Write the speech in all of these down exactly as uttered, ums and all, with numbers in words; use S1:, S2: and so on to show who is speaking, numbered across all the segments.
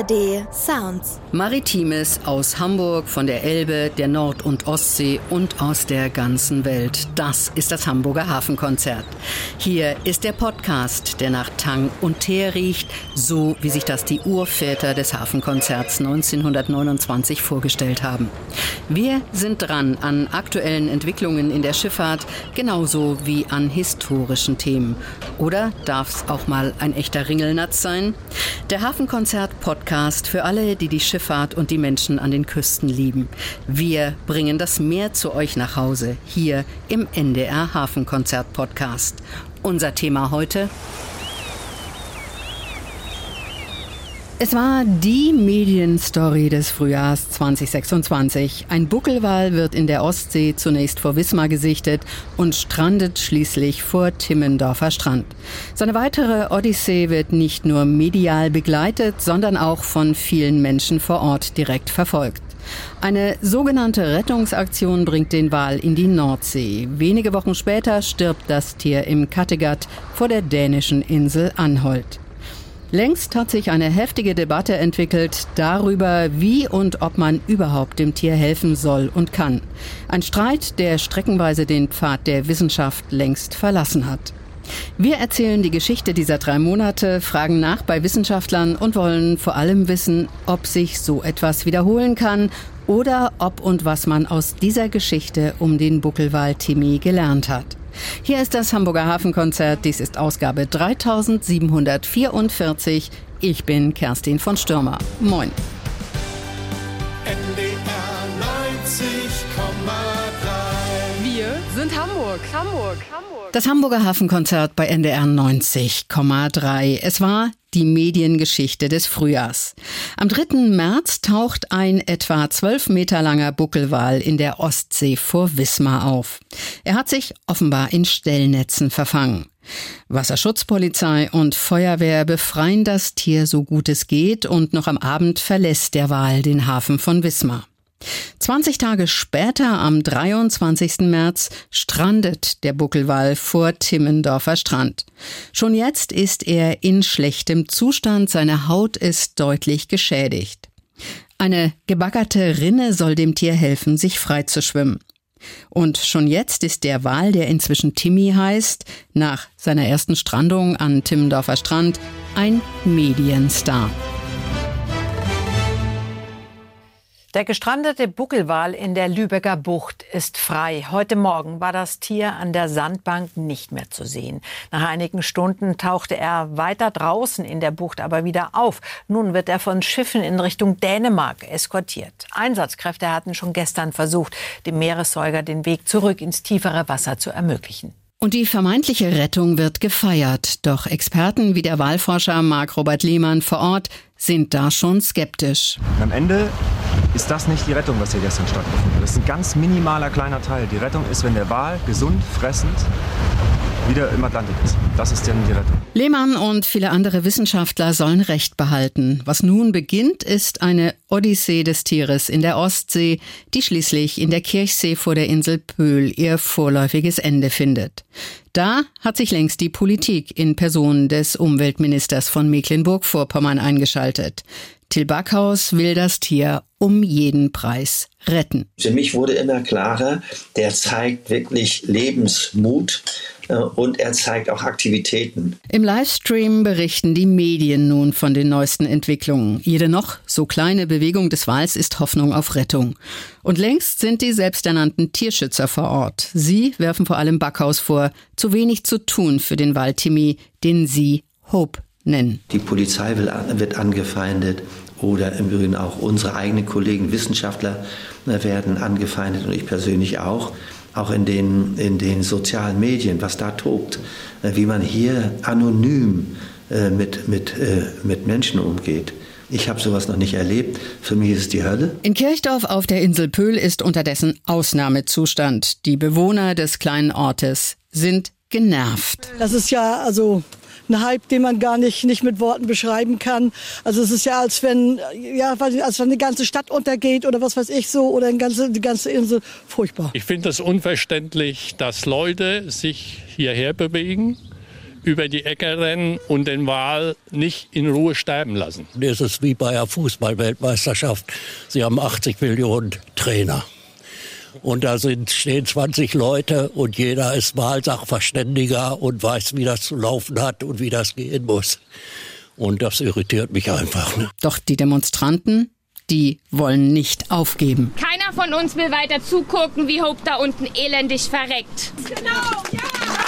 S1: D Sounds.
S2: Maritimes aus Hamburg, von der Elbe, der Nord- und Ostsee und aus der ganzen Welt. Das ist das Hamburger Hafenkonzert. Hier ist der Podcast, der nach Tang und Teer riecht, so wie sich das die Urväter des Hafenkonzerts neunzehnhundertneunundzwanzig vorgestellt haben. Wir sind dran an aktuellen Entwicklungen in der Schifffahrt, genauso wie an historischen Themen. Oder darf es auch mal ein echter Ringelnatz sein? Der Hafenkonzert-Podcast für alle, die die Schifffahrt und die Menschen an den Küsten lieben. Wir bringen das Meer zu euch nach Hause, hier im N D R Hafenkonzert-Podcast. Unser Thema heute: Es war die Medienstory des Frühjahrs zweitausendsechsundzwanzig. Ein Buckelwal wird in der Ostsee zunächst vor Wismar gesichtet und strandet schließlich vor Timmendorfer Strand. Seine weitere Odyssee wird nicht nur medial begleitet, sondern auch von vielen Menschen vor Ort direkt verfolgt. Eine sogenannte Rettungsaktion bringt den Wal in die Nordsee. Wenige Wochen später stirbt das Tier im Kattegat vor der dänischen Insel Anholt. Längst hat sich eine heftige Debatte entwickelt darüber, wie und ob man überhaupt dem Tier helfen soll und kann. Ein Streit, der streckenweise den Pfad der Wissenschaft längst verlassen hat. Wir erzählen die Geschichte dieser drei Monate, fragen nach bei Wissenschaftlern und wollen vor allem wissen, ob sich so etwas wiederholen kann oder ob und was man aus dieser Geschichte um den Buckelwal Timmy gelernt hat. Hier ist das Hamburger Hafenkonzert. Dies ist Ausgabe dreitausendsiebenhundertvierundvierzig. Ich bin Kerstin von Stürmer. Moin.
S3: N D R neunzig Komma drei.
S4: Wir sind Hamburg. Hamburg. Hamburg.
S2: Das Hamburger Hafenkonzert bei N D R neunzig Komma drei. Es war die Mediengeschichte des Frühjahrs. Am dritten März taucht ein etwa zwölf Meter langer Buckelwal in der Ostsee vor Wismar auf. Er hat sich offenbar in Stellnetzen verfangen. Wasserschutzpolizei und Feuerwehr befreien das Tier so gut es geht und noch am Abend verlässt der Wal den Hafen von Wismar. zwanzig Tage später, am dreiundzwanzigsten März, strandet der Buckelwal vor Timmendorfer Strand. Schon jetzt ist er in schlechtem Zustand, seine Haut ist deutlich geschädigt. Eine gebaggerte Rinne soll dem Tier helfen, sich frei zu schwimmen. Und schon jetzt ist der Wal, der inzwischen Timmy heißt, nach seiner ersten Strandung an Timmendorfer Strand, ein Medienstar.
S5: Der gestrandete Buckelwal in der Lübecker Bucht ist frei. Heute Morgen war das Tier an der Sandbank nicht mehr zu sehen. Nach einigen Stunden tauchte er weiter draußen in der Bucht aber wieder auf. Nun wird er von Schiffen in Richtung Dänemark eskortiert. Einsatzkräfte hatten schon gestern versucht, dem Meeressäuger den Weg zurück ins tiefere Wasser zu ermöglichen.
S2: Und die vermeintliche Rettung wird gefeiert. Doch Experten wie der Walforscher Marc-Robert Lehmann vor Ort sind da schon skeptisch.
S6: Am Ende ist das nicht die Rettung, was hier gestern stattgefunden hat. Das ist ein ganz minimaler kleiner Teil. Die Rettung ist, wenn der Wal gesund, fressend wieder im Atlantik ist. Das ist dann die Rettung.
S2: Lehmann und viele andere Wissenschaftler sollen Recht behalten. Was nun beginnt, ist eine Odyssee des Tieres in der Ostsee, die schließlich in der Kirchsee vor der Insel Pöhl ihr vorläufiges Ende findet. Da hat sich längst die Politik in Person des Umweltministers von Mecklenburg-Vorpommern eingeschaltet. Till Backhaus will das Tier um jeden Preis retten.
S7: Für mich wurde immer klarer, der zeigt wirklich Lebensmut äh, und er zeigt auch Aktivitäten.
S2: Im Livestream berichten die Medien nun von den neuesten Entwicklungen. Jede noch so kleine Bewegung des Wals ist Hoffnung auf Rettung. Und längst sind die selbsternannten Tierschützer vor Ort. Sie werfen vor allem Backhaus vor, zu wenig zu tun für den Wal Timmy, den sie Hope nennen.
S7: Die Polizei wird angefeindet oder im Übrigen auch unsere eigenen Kollegen, Wissenschaftler werden angefeindet und ich persönlich auch. Auch in den, in den sozialen Medien, was da tobt, wie man hier anonym äh, mit, mit, äh, mit Menschen umgeht. Ich habe sowas noch nicht erlebt. Für mich ist es die Hölle.
S2: In Kirchdorf auf der Insel Pöhl ist unterdessen Ausnahmezustand. Die Bewohner des kleinen Ortes sind genervt.
S8: Das ist ja also ein Hype, den man gar nicht, nicht mit Worten beschreiben kann. Also es ist ja, als wenn, ja, als wenn eine ganze Stadt untergeht oder was weiß ich so, oder eine ganze, die ganze Insel. Furchtbar.
S9: Ich finde es unverständlich, dass Leute sich hierher bewegen,
S1: über die Äcker rennen und den Wal nicht in Ruhe sterben lassen.
S9: Das ist wie bei einer Fußball-Weltmeisterschaft. Sie haben achtzig Millionen Trainer. Und da sind, stehen zwanzig Leute und jeder ist Wahlsachverständiger und weiß, wie das zu laufen hat und wie das gehen muss. Und das irritiert mich einfach. Ne?
S2: Doch die Demonstranten, die wollen nicht aufgeben.
S10: Keiner von uns will weiter zugucken, wie Hope da unten elendig verreckt. Genau, ja!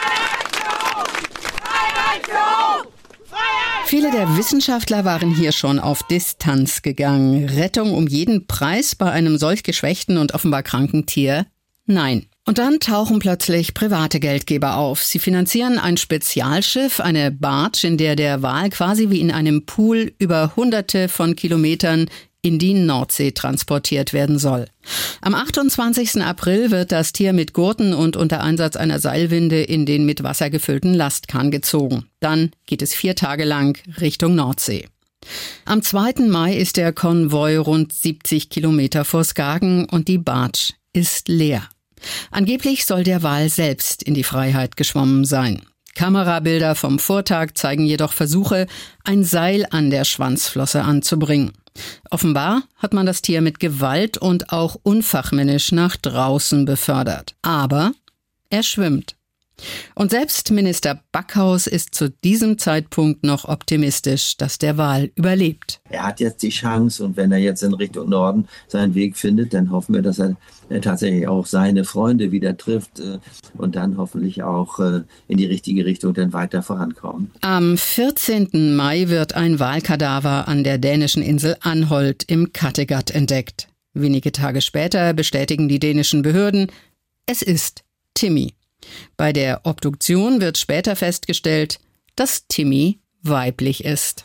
S2: Viele der Wissenschaftler waren hier schon auf Distanz gegangen. Rettung um jeden Preis bei einem solch geschwächten und offenbar kranken Tier? Nein. Und dann tauchen plötzlich private Geldgeber auf. Sie finanzieren ein Spezialschiff, eine Barge, in der der Wal quasi wie in einem Pool über Hunderte von Kilometern in die Nordsee transportiert werden soll. Am achtundzwanzigsten April wird das Tier mit Gurten und unter Einsatz einer Seilwinde in den mit Wasser gefüllten Lastkahn gezogen. Dann geht es vier Tage lang Richtung Nordsee. Am zweiten Mai ist der Konvoi rund siebzig Kilometer vor Skagen und die Barge ist leer. Angeblich soll der Wal selbst in die Freiheit geschwommen sein. Kamerabilder vom Vortag zeigen jedoch Versuche, ein Seil an der Schwanzflosse anzubringen. Offenbar hat man das Tier mit Gewalt und auch unfachmännisch nach draußen befördert. Aber er schwimmt. Und selbst Minister Backhaus ist zu diesem Zeitpunkt noch optimistisch, dass der Wal überlebt.
S7: Er hat jetzt die Chance und wenn er jetzt in Richtung Norden seinen Weg findet, dann hoffen wir, dass er tatsächlich auch seine Freunde wieder trifft und dann hoffentlich auch in die richtige Richtung dann weiter vorankommen.
S2: Am vierzehnten Mai wird ein Walkadaver an der dänischen Insel Anholt im Kattegat entdeckt. Wenige Tage später bestätigen die dänischen Behörden, es ist Timmy. Bei der Obduktion wird später festgestellt, dass Timmy weiblich ist.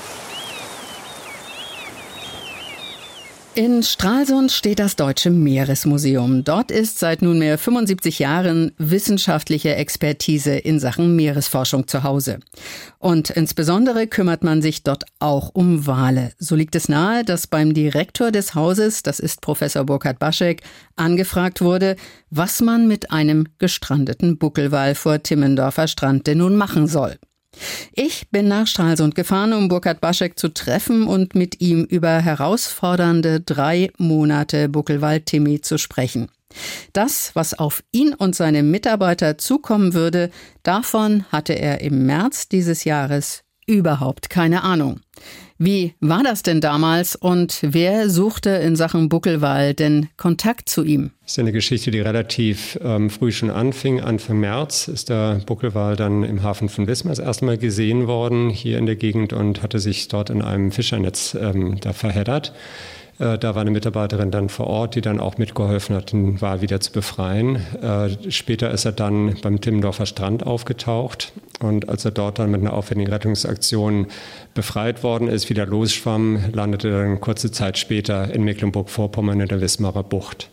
S2: In Stralsund steht das Deutsche Meeresmuseum. Dort ist seit nunmehr fünfundsiebzig Jahren wissenschaftliche Expertise in Sachen Meeresforschung zu Hause. Und insbesondere kümmert man sich dort auch um Wale. So liegt es nahe, dass beim Direktor des Hauses, das ist Professor Burkhard Baschek, angefragt wurde, was man mit einem gestrandeten Buckelwal vor Timmendorfer Strand denn nun machen soll. Ich bin nach Stralsund gefahren, um Burkhard Baschek zu treffen und mit ihm über herausfordernde drei Monate Buckelwal Timmy zu sprechen. Das, was auf ihn und seine Mitarbeiter zukommen würde, davon hatte er im März dieses Jahres überhaupt keine Ahnung. Wie war das denn damals und wer suchte in Sachen Buckelwal denn Kontakt zu ihm?
S11: Das ist eine Geschichte, die relativ ähm, früh schon anfing. Anfang März ist der Buckelwal dann im Hafen von Wismar das erste Mal gesehen worden, hier in der Gegend, und hatte sich dort in einem Fischernetz ähm, da verheddert. Äh, da war eine Mitarbeiterin dann vor Ort, die dann auch mitgeholfen hat, den Wal wieder zu befreien. Äh, später ist er dann beim Timmendorfer Strand aufgetaucht. Und als er dort dann mit einer aufwendigen Rettungsaktion befreit worden ist, wieder losschwamm, landete er dann kurze Zeit später in Mecklenburg-Vorpommern in der Wismarer Bucht.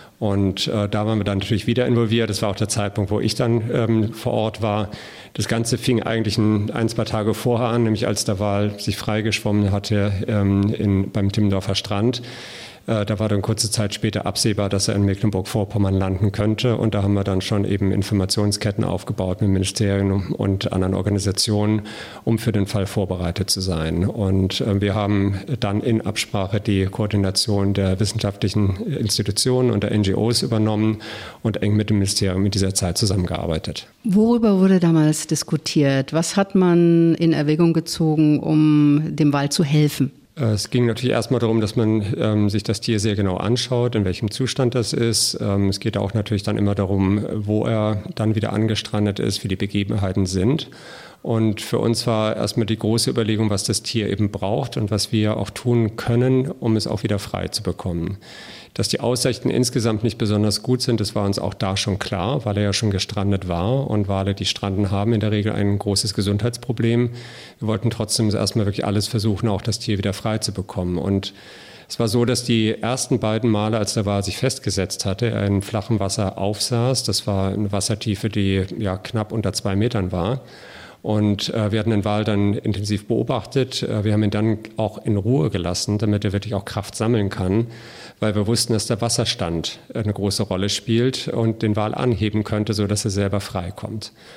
S11: Und äh, da waren wir dann natürlich wieder involviert. Das war auch der Zeitpunkt, wo ich dann ähm, vor Ort war. Das Ganze fing eigentlich ein, ein, zwei Tage vorher an, nämlich als der Wal sich freigeschwommen hatte ähm, in, beim Timmendorfer Strand. Äh, da war dann kurze Zeit später absehbar, dass er in Mecklenburg-Vorpommern landen könnte. Und da haben wir dann schon eben Informationsketten aufgebaut mit Ministerien und anderen Organisationen, um für den Fall vorbereitet zu sein. Und äh, wir haben dann in Absprache die Koordination der wissenschaftlichen Institutionen und der N G Os übernommen und eng mit dem Ministerium in dieser Zeit zusammengearbeitet.
S2: Worüber wurde damals diskutiert? Was hat man in Erwägung gezogen, um dem Wal zu helfen?
S11: Es ging natürlich erstmal darum, dass man ähm, sich das Tier sehr genau anschaut, in welchem Zustand das ist. Ähm, es geht auch natürlich dann immer darum, wo er dann wieder angestrandet ist, wie die Begebenheiten sind. Und für uns war erstmal die große Überlegung, was das Tier eben braucht und was wir auch tun können, um es auch wieder frei zu bekommen. Dass die Aussichten insgesamt nicht besonders gut sind, das war uns auch da schon klar, weil er ja schon gestrandet war. Und Wale, die stranden, haben in der Regel ein großes Gesundheitsproblem. Wir wollten trotzdem erstmal wirklich alles versuchen, auch das Tier wieder frei zu bekommen. Und es war so, dass die ersten beiden Male, als der Wal sich festgesetzt hatte, er in flachem Wasser aufsaß. Das war eine Wassertiefe, die ja knapp unter zwei Metern war. Und äh, wir hatten den Wal dann intensiv beobachtet. Äh, wir haben ihn dann auch in Ruhe gelassen, damit er wirklich auch Kraft sammeln kann, weil wir wussten, dass der Wasserstand eine große Rolle spielt und den Wal anheben könnte, sodass er selber frei kommt.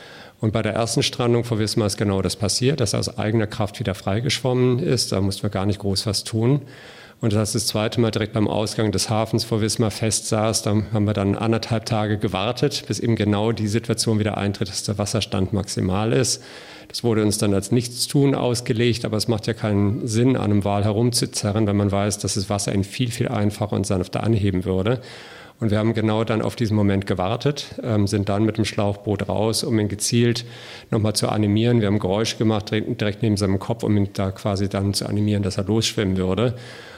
S11: Und bei der ersten Strandung vor Wismar ist genau das passiert, dass er aus eigener Kraft wieder freigeschwommen ist. Da mussten wir gar nicht groß was tun. Und als das zweite Mal direkt beim Ausgang des Hafens vor Wismar festsaß, da haben wir dann anderthalb Tage gewartet, bis eben genau die Situation wieder eintritt, dass der Wasserstand maximal ist. Das wurde uns dann als Nichtstun ausgelegt, aber es macht ja keinen Sinn, an einem Wal herumzuzerren, wenn man weiß, dass das Wasser ihn viel, viel einfacher und sanfter anheben würde. Und wir haben genau dann auf diesen Moment gewartet, ähm, sind dann mit dem Schlauchboot raus, um ihn gezielt nochmal zu animieren. Wir haben Geräusche gemacht direkt neben seinem Kopf, um ihn da quasi dann zu animieren, dass er losschwimmen würde.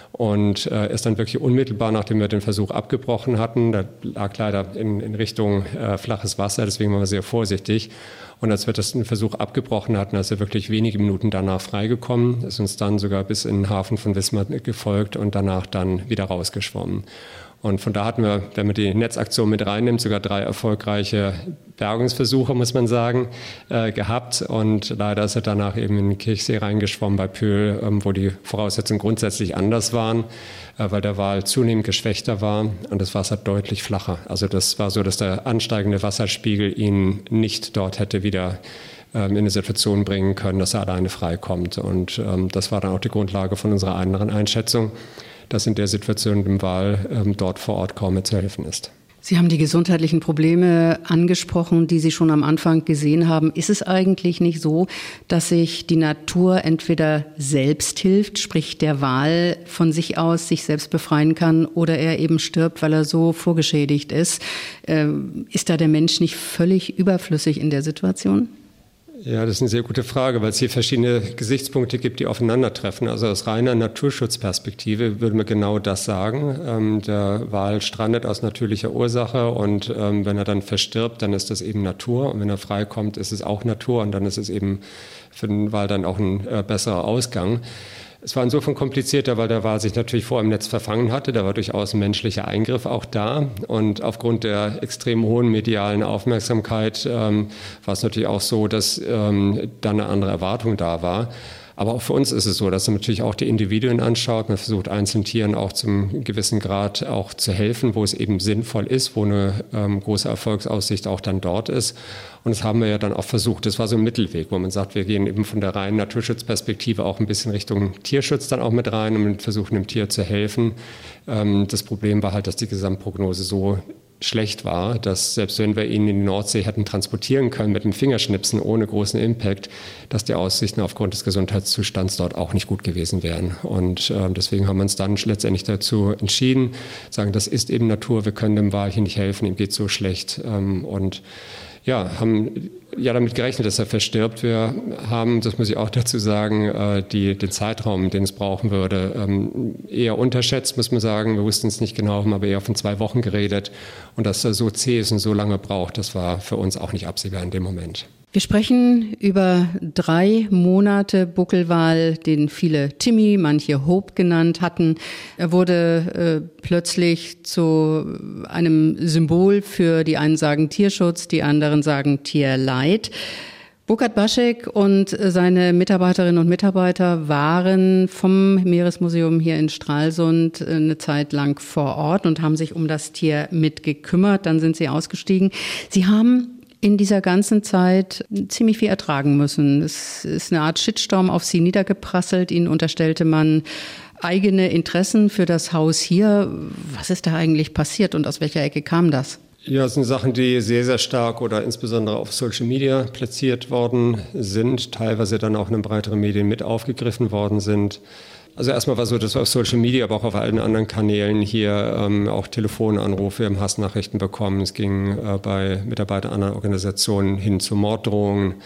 S11: Und äh, ist dann wirklich unmittelbar, nachdem wir den Versuch abgebrochen hatten, da lag leider in, in Richtung äh, flaches Wasser, deswegen waren wir sehr vorsichtig. Und als wir das den Versuch abgebrochen hatten, ist er wirklich wenige Minuten danach freigekommen, ist uns dann sogar bis in den Hafen von Wismar gefolgt und danach dann wieder rausgeschwommen. Und von da hatten wir, wenn man die Netzaktion mit reinnimmt, sogar drei erfolgreiche Bergungsversuche, muss man sagen, äh, gehabt. Und leider ist er danach eben in den Kirchsee reingeschwommen bei Pöhl, ähm, wo die Voraussetzungen grundsätzlich anders waren, äh, weil der Wal zunehmend geschwächter war und das Wasser deutlich flacher. Also das war so, dass der ansteigende Wasserspiegel ihn nicht dort hätte wieder ähm, in eine Situation bringen können, dass er alleine freikommt. Und ähm, das war dann auch die Grundlage von unserer anderen Einschätzung, dass in der Situation dem Wal ähm, dort vor Ort kaum mehr zu helfen ist.
S2: Sie haben die gesundheitlichen Probleme angesprochen, die Sie schon am Anfang gesehen haben. Ist es eigentlich nicht so, dass sich die Natur entweder selbst hilft, sprich der Wal von sich aus sich selbst befreien kann, oder er eben stirbt, weil er so vorgeschädigt ist? Ähm, ist da der Mensch nicht völlig überflüssig in der Situation?
S11: Ja, das ist eine sehr gute Frage, weil es hier verschiedene Gesichtspunkte gibt, die aufeinandertreffen. Also aus reiner Naturschutzperspektive würde man genau das sagen. Ähm, der Wal strandet aus natürlicher Ursache und ähm, wenn er dann verstirbt, dann ist das eben Natur. Und wenn er freikommt, ist es auch Natur und dann ist es eben für den Wal dann auch ein äh, besserer Ausgang. Es war insofern komplizierter, weil der Wal sich natürlich vor im Netz verfangen hatte. Da war durchaus ein menschlicher Eingriff auch da. Und aufgrund der extrem hohen medialen Aufmerksamkeit ähm, war es natürlich auch so, dass ähm, da eine andere Erwartung da war. Aber auch für uns ist es so, dass man natürlich auch die Individuen anschaut. Man versucht einzelnen Tieren auch zum gewissen Grad auch zu helfen, wo es eben sinnvoll ist, wo eine ähm, große Erfolgsaussicht auch dann dort ist. Und das haben wir ja dann auch versucht. Das war so ein Mittelweg, wo man sagt, wir gehen eben von der reinen Naturschutzperspektive auch ein bisschen Richtung Tierschutz dann auch mit rein und versuchen dem Tier zu helfen. Ähm, das Problem war halt, dass die Gesamtprognose so schlecht war, dass selbst wenn wir ihn in die Nordsee hätten transportieren können mit dem Fingerschnipsen ohne großen Impact, dass die Aussichten aufgrund des Gesundheitszustands dort auch nicht gut gewesen wären. Und äh, deswegen haben wir uns dann letztendlich dazu entschieden, sagen, das ist eben Natur, wir können dem Wal hier nicht helfen, ihm geht so schlecht. Ähm, und ja, haben ja damit gerechnet, dass er verstirbt. Wir haben, das muss ich auch dazu sagen, äh, die, den Zeitraum, den es brauchen würde, ähm, eher unterschätzt, muss man sagen. Wir wussten es nicht genau, haben aber eher von zwei Wochen geredet. Und dass er so zäh ist und so lange braucht, das war für uns auch nicht absehbar in dem Moment.
S2: Wir sprechen über drei Monate Buckelwal, den viele Timmy, manche Hope genannt hatten. Er wurde äh, plötzlich zu einem Symbol für, die einen sagen Tierschutz, die anderen sagen Tierleid. Burkhard Baschek und seine Mitarbeiterinnen und Mitarbeiter waren vom Meeresmuseum hier in Stralsund eine Zeit lang vor Ort und haben sich um das Tier mitgekümmert. Dann sind sie ausgestiegen. Sie haben in dieser ganzen Zeit ziemlich viel ertragen müssen. Es ist eine Art Shitstorm auf sie niedergeprasselt. Ihnen unterstellte man eigene Interessen für das Haus hier. Was ist da eigentlich passiert und aus welcher Ecke kam das?
S11: Ja, es sind Sachen, die sehr, sehr stark oder insbesondere auf Social Media platziert worden sind, teilweise dann auch in den breiteren Medien mit aufgegriffen worden sind. Also erstmal war so, dass wir auf Social Media, aber auch auf allen anderen Kanälen hier ähm, auch Telefonanrufe, wir haben Hassnachrichten bekommen. Es ging äh, bei Mitarbeitern anderer Organisationen hin zu Morddrohungen.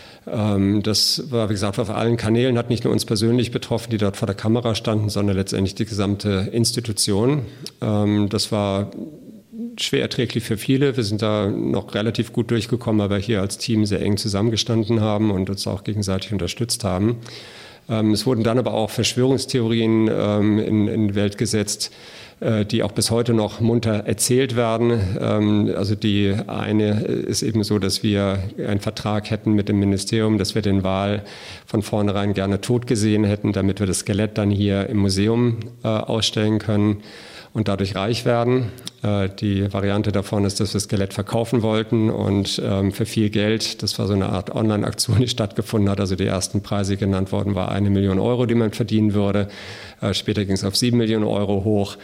S11: Ähm, das war, wie gesagt, auf allen Kanälen, hat nicht nur uns persönlich betroffen, die dort vor der Kamera standen, sondern letztendlich die gesamte Institution. Ähm, das war schwer erträglich für viele. Wir sind da noch relativ gut durchgekommen, weil wir hier als Team sehr eng zusammengestanden haben und uns auch gegenseitig unterstützt haben. Ähm, es wurden dann aber auch Verschwörungstheorien ähm, in, in die Welt gesetzt, äh, die auch bis heute noch munter erzählt werden. Ähm, also die eine ist eben so, dass wir einen Vertrag hätten mit dem Ministerium, dass wir den Wal von vornherein gerne tot gesehen hätten, damit wir das Skelett dann hier im Museum äh, ausstellen können. und dadurch reich werden. Äh, die Variante davon ist, dass wir das Skelett verkaufen wollten und ähm, für viel Geld, das war so eine Art Online-Aktion, die stattgefunden hat, also die ersten Preise genannt worden war eine Million Euro, die man verdienen würde. Äh, später ging es auf sieben Millionen Euro hoch.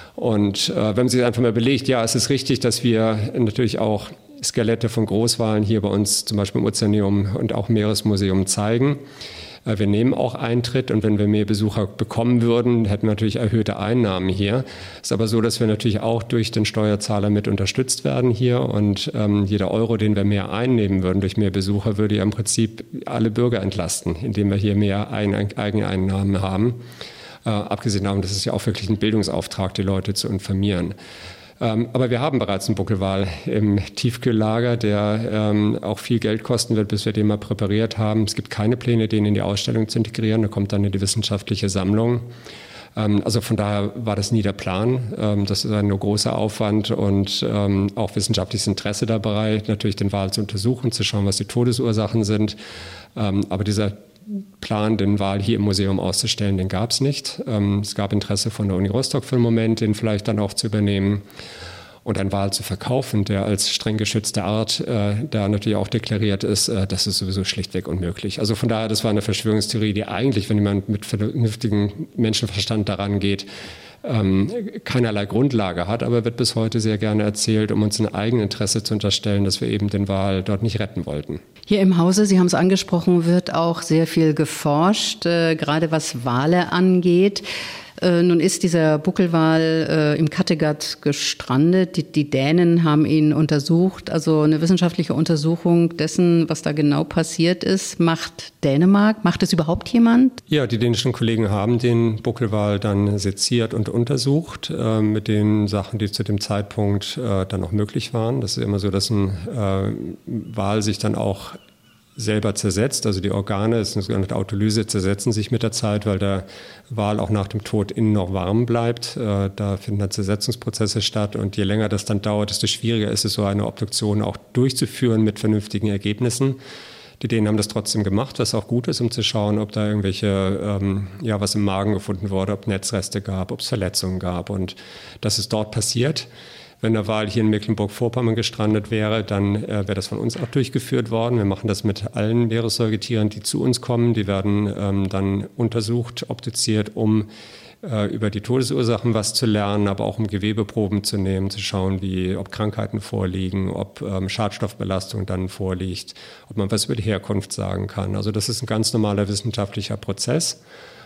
S11: Und äh, wenn man sich einfach mal belegt, ja, es ist richtig, dass wir natürlich auch Skelette von Großwalen hier bei uns zum Beispiel im Ozeaneum und auch Meeresmuseum zeigen. Wir nehmen auch Eintritt und wenn wir mehr Besucher bekommen würden, hätten wir natürlich erhöhte Einnahmen hier. Es ist aber so, dass wir natürlich auch durch den Steuerzahler mit unterstützt werden hier und ähm, jeder Euro, den wir mehr einnehmen würden durch mehr Besucher, würde ja im Prinzip alle Bürger entlasten, indem wir hier mehr Eigeneinnahmen haben. Äh, abgesehen davon, das ist ja auch wirklich ein Bildungsauftrag, die Leute zu informieren. Ähm, aber wir haben bereits einen Buckelwal im Tiefkühllager, der ähm, auch viel Geld kosten wird, bis wir den mal präpariert haben. Es gibt keine Pläne, den in die Ausstellung zu integrieren. Da kommt dann in die wissenschaftliche Sammlung. Ähm, also von daher war das nie der Plan. Ähm, das ist ein nur großer Aufwand und ähm, auch wissenschaftliches Interesse dabei, natürlich den Wal zu untersuchen, zu schauen, was die Todesursachen sind. Ähm, aber dieser Plan, den Wal hier im Museum auszustellen, den gab es nicht. Ähm, es gab Interesse von der Uni Rostock für einen Moment, den vielleicht dann auch zu übernehmen und einen Wal zu verkaufen, der als streng geschützte Art äh, da natürlich auch deklariert ist, äh, das ist sowieso schlichtweg unmöglich. Also von daher, das war eine Verschwörungstheorie, die eigentlich, wenn jemand mit vernünftigem Menschenverstand daran geht, ähm, keinerlei Grundlage hat, aber wird bis heute sehr gerne erzählt, um uns ein Eigeninteresse zu unterstellen, dass wir eben den Wal dort nicht retten wollten.
S2: Hier im Hause, Sie haben es angesprochen, wird auch sehr viel geforscht, äh, gerade was Wale angeht. Äh, nun ist dieser Buckelwal äh, im Kattegat gestrandet. Die, die Dänen haben ihn untersucht. Also eine wissenschaftliche Untersuchung dessen, was da genau passiert ist, macht Dänemark. Macht es überhaupt jemand?
S11: Ja, die dänischen Kollegen haben den Buckelwal dann seziert und untersucht äh, mit den Sachen, die zu dem Zeitpunkt äh, dann noch möglich waren. Das ist immer so, dass ein äh, Wal sich dann auch selber zersetzt, also die Organe, das ist eine sogenannte Autolyse, zersetzen sich mit der Zeit, weil der Wal auch nach dem Tod innen noch warm bleibt. Äh, da finden dann Zersetzungsprozesse statt und je länger das dann dauert, desto schwieriger ist es, so eine Obduktion auch durchzuführen mit vernünftigen Ergebnissen. Die Dänen haben das trotzdem gemacht, was auch gut ist, um zu schauen, ob da irgendwelche, ähm, ja, was im Magen gefunden wurde, ob Netzreste gab, ob es Verletzungen gab und das ist dort passiert. Wenn der Wal hier in Mecklenburg-Vorpommern gestrandet wäre, dann äh, wäre das von uns auch durchgeführt worden. Wir machen das mit allen Meeressäugetieren, die zu uns kommen. Die werden ähm, dann untersucht, obduziert, um äh, über die Todesursachen was zu lernen, aber auch um Gewebeproben zu nehmen, zu schauen, wie, ob Krankheiten vorliegen, ob ähm, Schadstoffbelastung dann vorliegt, ob man was über die Herkunft sagen kann. Also das ist ein ganz normaler wissenschaftlicher Prozess.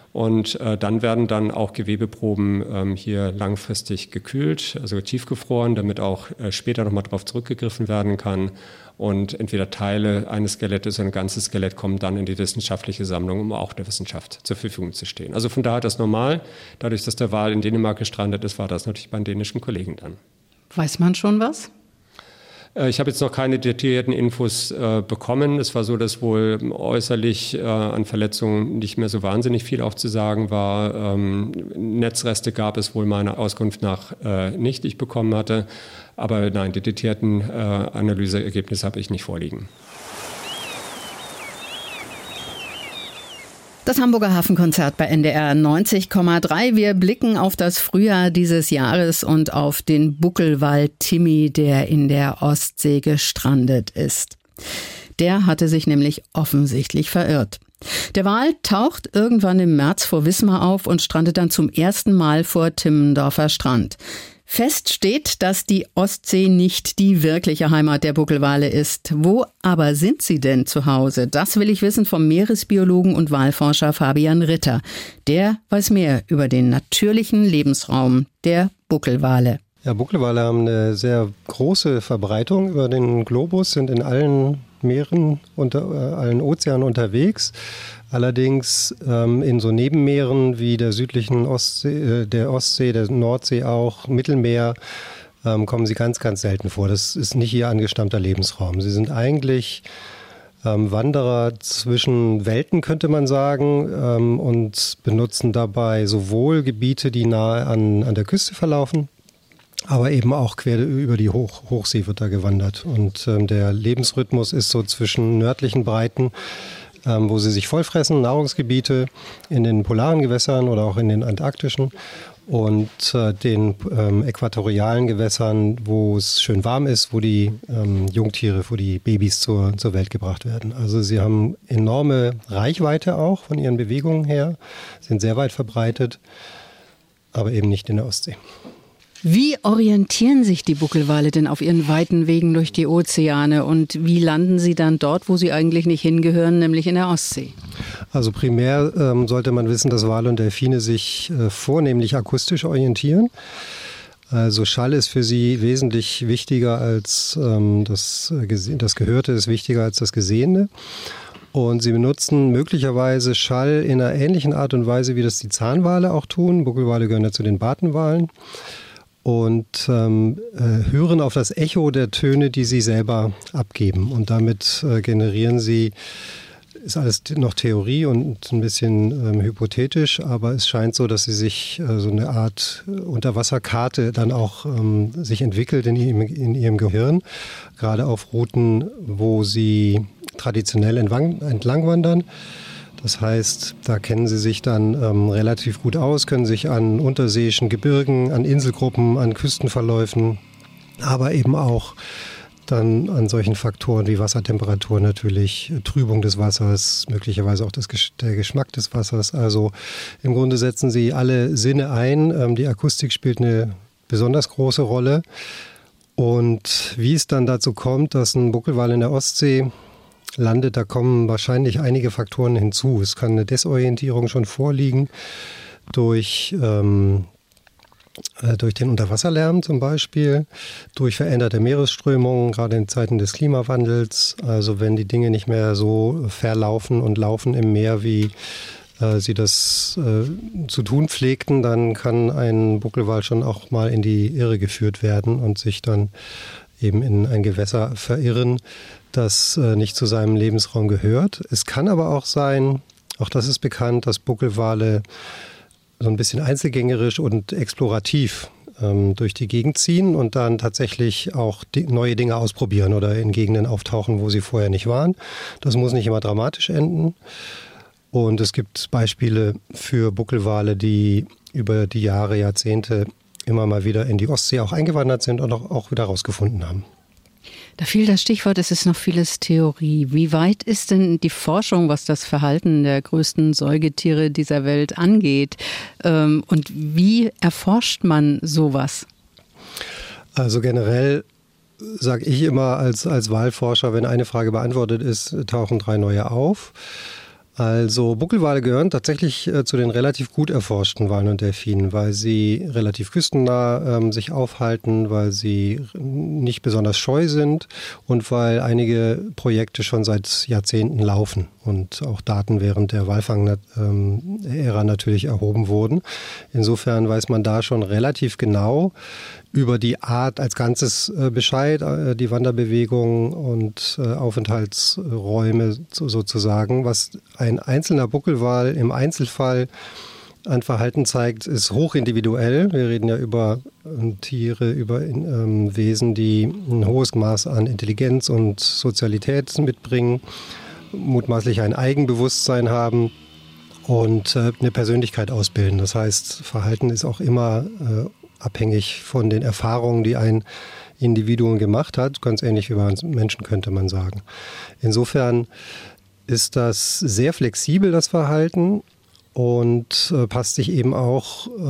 S11: Und äh, dann werden dann auch Gewebeproben ähm, hier langfristig gekühlt, also tiefgefroren, damit auch äh, später nochmal darauf zurückgegriffen werden kann. Und entweder Teile eines Skelettes oder ein ganzes Skelett kommen dann in die wissenschaftliche Sammlung, um auch der Wissenschaft zur Verfügung zu stehen. Also von daher das normal. Dadurch, dass der Wal in Dänemark gestrandet ist, war das natürlich bei den dänischen Kollegen dann.
S2: Weiß man schon was?
S11: Ich habe jetzt noch keine detaillierten Infos äh, bekommen. Es war so, dass wohl äußerlich äh, an Verletzungen nicht mehr so wahnsinnig viel auch zu sagen war. Ähm, Netzreste gab es wohl meiner Auskunft nach äh, nicht, die ich bekommen hatte. Aber nein, die detaillierten äh, Analyseergebnisse habe ich nicht vorliegen.
S2: Das Hamburger Hafenkonzert bei N D R neunzig Komma drei. Wir blicken auf das Frühjahr dieses Jahres und auf den Buckelwal Timmy, der in der Ostsee gestrandet ist. Der hatte sich nämlich offensichtlich verirrt. Der Wal taucht irgendwann im März vor Wismar auf und strandet dann zum ersten Mal vor Timmendorfer Strand. Fest steht, dass die Ostsee nicht die wirkliche Heimat der Buckelwale ist. Wo aber sind sie denn zu Hause? Das will ich wissen vom Meeresbiologen und Walforscher Fabian Ritter. Der weiß mehr über den natürlichen Lebensraum der Buckelwale.
S12: Ja, Buckelwale haben eine sehr große Verbreitung über den Globus, sind in allen Meeren, unter äh, allen Ozeanen unterwegs. Allerdings ähm, in so Nebenmeeren wie der südlichen Ostsee, äh, der Ostsee, der Nordsee auch, Mittelmeer, ähm, kommen sie ganz, ganz selten vor. Das ist nicht ihr angestammter Lebensraum. Sie sind eigentlich ähm, Wanderer zwischen Welten, könnte man sagen, ähm, und benutzen dabei sowohl Gebiete, die nahe an, an der Küste verlaufen, aber eben auch quer über die Hoch- Hochsee wird da gewandert. Und ähm, der Lebensrhythmus ist so zwischen nördlichen Breiten, wo sie sich vollfressen, Nahrungsgebiete in den polaren Gewässern oder auch in den antarktischen und äh, den ähm, äquatorialen Gewässern, wo es schön warm ist, wo die ähm, Jungtiere, wo die Babys zur, zur Welt gebracht werden. Also sie haben enorme Reichweite auch von ihren Bewegungen her, sind sehr weit verbreitet, aber eben nicht in der Ostsee.
S2: Wie orientieren sich die Buckelwale denn auf ihren weiten Wegen durch die Ozeane und wie landen sie dann dort, wo sie eigentlich nicht hingehören, nämlich in der Ostsee?
S12: Also primär ähm, sollte man wissen, dass Wale und Delfine sich äh, vornehmlich akustisch orientieren. Also Schall ist für sie wesentlich wichtiger als ähm, das, äh, das Gehörte ist wichtiger als das Gesehene. Und sie benutzen möglicherweise Schall in einer ähnlichen Art und Weise, wie das die Zahnwale auch tun. Buckelwale gehören ja zu den Bartenwalen. Und ähm, äh, hören auf das Echo der Töne, die sie selber abgeben. Und damit äh, generieren sie, ist alles noch Theorie und ein bisschen ähm, hypothetisch, aber es scheint so, dass sie sich äh, so eine Art Unterwasserkarte dann auch ähm, sich entwickelt in ihrem, in ihrem Gehirn, gerade auf Routen, wo sie traditionell entlang, entlang wandern. Das heißt, da kennen sie sich dann ähm, relativ gut aus, können sich an unterseeischen Gebirgen, an Inselgruppen, an Küstenverläufen, aber eben auch dann an solchen Faktoren wie Wassertemperatur natürlich, Trübung des Wassers, möglicherweise auch das, der Geschmack des Wassers. Also im Grunde setzen sie alle Sinne ein. Ähm, die Akustik spielt eine besonders große Rolle. Und wie es dann dazu kommt, dass ein Buckelwal in der Ostsee landet, da kommen wahrscheinlich einige Faktoren hinzu. Es kann eine Desorientierung schon vorliegen durch, ähm, äh, durch den Unterwasserlärm zum Beispiel, durch veränderte Meeresströmungen, gerade in Zeiten des Klimawandels. Also wenn die Dinge nicht mehr so verlaufen und laufen im Meer, wie äh, sie das äh, zu tun pflegten, dann kann ein Buckelwal schon auch mal in die Irre geführt werden und sich dann eben in ein Gewässer verirren, das äh, nicht zu seinem Lebensraum gehört. Es kann aber auch sein, auch das ist bekannt, dass Buckelwale so ein bisschen einzelgängerisch und explorativ ähm, durch die Gegend ziehen und dann tatsächlich auch die, neue Dinge ausprobieren oder in Gegenden auftauchen, wo sie vorher nicht waren. Das muss nicht immer dramatisch enden. Und es gibt Beispiele für Buckelwale, die über die Jahre, Jahrzehnte immer mal wieder in die Ostsee auch eingewandert sind und auch, auch wieder rausgefunden haben.
S2: Da fiel das Stichwort, es ist noch vieles Theorie. Wie weit ist denn die Forschung, was das Verhalten der größten Säugetiere dieser Welt angeht? Und wie erforscht man sowas?
S12: Also generell sage ich immer als, als Walforscher, wenn eine Frage beantwortet ist, tauchen drei neue auf. Also Buckelwale gehören tatsächlich äh, zu den relativ gut erforschten Walen und Delfinen, weil sie relativ küstennah ähm, sich aufhalten, weil sie nicht besonders scheu sind und weil einige Projekte schon seit Jahrzehnten laufen und auch Daten während der Walfang-Ära ähm, natürlich erhoben wurden. Insofern weiß man da schon relativ genau über die Art als Ganzes äh, Bescheid, äh, die Wanderbewegung und äh, Aufenthaltsräume so, sozusagen. Was ein einzelner Buckelwal im Einzelfall an Verhalten zeigt, ist hochindividuell. Wir reden ja über äh, Tiere, über ähm, Wesen, die ein hohes Maß an Intelligenz und Sozialität mitbringen, mutmaßlich ein Eigenbewusstsein haben und äh, eine Persönlichkeit ausbilden. Das heißt, Verhalten ist auch immer äh, abhängig von den Erfahrungen, die ein Individuum gemacht hat. Ganz ähnlich wie bei uns Menschen, könnte man sagen. Insofern ist das sehr flexibel, das Verhalten, und äh, passt sich eben auch äh,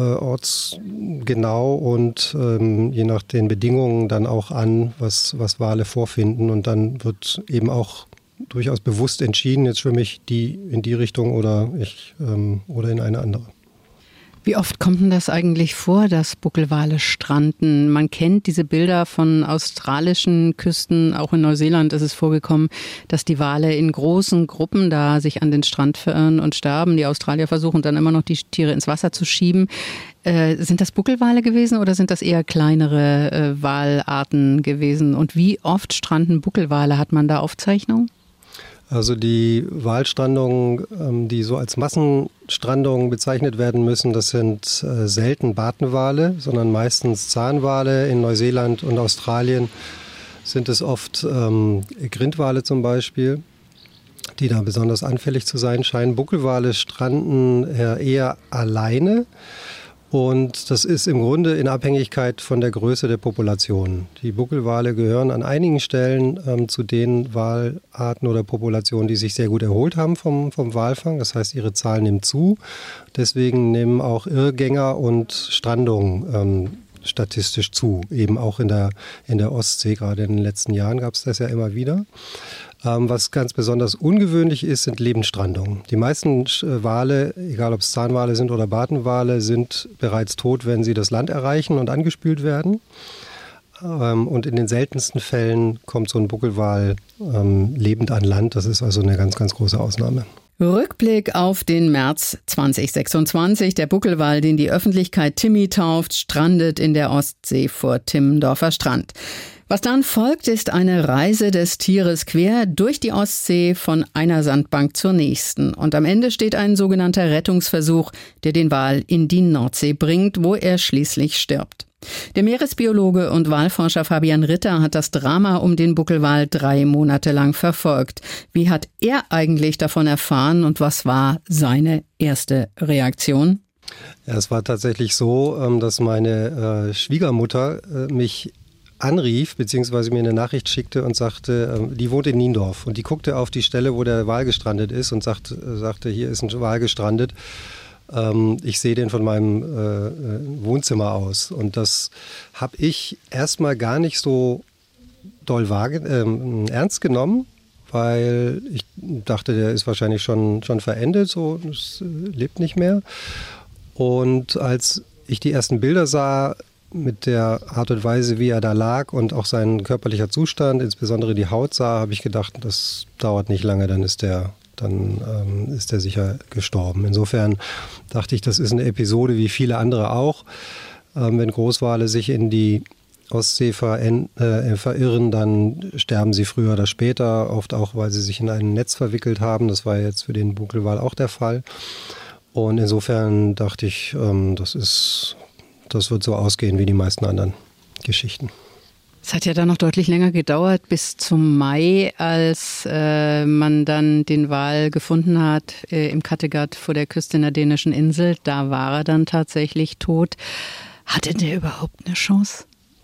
S12: ortsgenau und ähm, je nach den Bedingungen dann auch an, was, was Wale vorfinden. Und dann wird eben auch durchaus bewusst entschieden, jetzt schwimme ich die in die Richtung oder, ich, ähm, oder in eine andere.
S2: Wie oft kommt denn das eigentlich vor, dass Buckelwale stranden? Man kennt diese Bilder von australischen Küsten, auch in Neuseeland ist es vorgekommen, dass die Wale in großen Gruppen da sich an den Strand verirren und sterben. Die Australier versuchen dann immer noch, die Tiere ins Wasser zu schieben. Äh, sind das Buckelwale gewesen oder sind das eher kleinere äh, Walarten gewesen? Und wie oft stranden Buckelwale? Hat man da Aufzeichnungen?
S12: Also die Walstrandungen, die so als Massenstrandungen bezeichnet werden müssen, das sind selten Bartenwale, sondern meistens Zahnwale. In Neuseeland und Australien sind es oft ähm, Grindwale zum Beispiel, die da besonders anfällig zu sein scheinen. Buckelwale stranden eher alleine Und das ist im Grunde in Abhängigkeit von der Größe der Population. Die Buckelwale gehören an einigen Stellen ähm, zu den Walarten oder Populationen, die sich sehr gut erholt haben vom, vom Walfang. Das heißt, ihre Zahl nimmt zu. Deswegen nehmen auch Irrgänger und Strandungen ähm, statistisch zu. Eben auch in der, in der Ostsee. Gerade in den letzten Jahren gab es das ja immer wieder. Ähm, was ganz besonders ungewöhnlich ist, sind Lebendstrandungen. Die meisten äh, Wale, egal ob es Zahnwale sind oder Bartenwale, sind bereits tot, wenn sie das Land erreichen und angespült werden. Ähm, und in den seltensten Fällen kommt so ein Buckelwal ähm, lebend an Land. Das ist also eine ganz, ganz große Ausnahme.
S2: Rückblick auf den März zwanzig sechsundzwanzig. Der Buckelwal, den die Öffentlichkeit Timmy tauft, strandet in der Ostsee vor Timmendorfer Strand. Was dann folgt, ist eine Reise des Tieres quer durch die Ostsee von einer Sandbank zur nächsten. Und am Ende steht ein sogenannter Rettungsversuch, der den Wal in die Nordsee bringt, wo er schließlich stirbt. Der Meeresbiologe und Walforscher Fabian Ritter hat das Drama um den Buckelwal drei Monate lang verfolgt. Wie hat er eigentlich davon erfahren und was war seine erste Reaktion?
S12: Ja, es war tatsächlich so, dass meine äh, Schwiegermutter äh, mich anrief, beziehungsweise mir eine Nachricht schickte und sagte, die wohnt in Niendorf und die guckte auf die Stelle, wo der Wal gestrandet ist und sagt, sagte, hier ist ein Wal gestrandet. Ich sehe den von meinem Wohnzimmer aus. Und das habe ich erstmal gar nicht so doll wahrge- äh, ernst genommen, weil ich dachte, der ist wahrscheinlich schon, schon verendet, so, das lebt nicht mehr. Und als ich die ersten Bilder sah, mit der Art und Weise, wie er da lag und auch sein körperlicher Zustand, insbesondere die Haut sah, habe ich gedacht, das dauert nicht lange, dann ist der, dann ähm, ist der sicher gestorben. Insofern dachte ich, das ist eine Episode wie viele andere auch. Ähm, wenn Großwale sich in die Ostsee verirren, äh, verirren, dann sterben sie früher oder später, oft auch, weil sie sich in ein Netz verwickelt haben. Das war jetzt für den Buckelwal auch der Fall. Und insofern dachte ich, ähm, das ist... Das wird so ausgehen wie die meisten anderen Geschichten.
S2: Es hat ja dann noch deutlich länger gedauert, bis zum Mai, als äh, man dann den Wal gefunden hat äh, im Kattegat vor der Küste einer dänischen Insel. Da war er dann tatsächlich tot. Hatte der überhaupt eine Chance?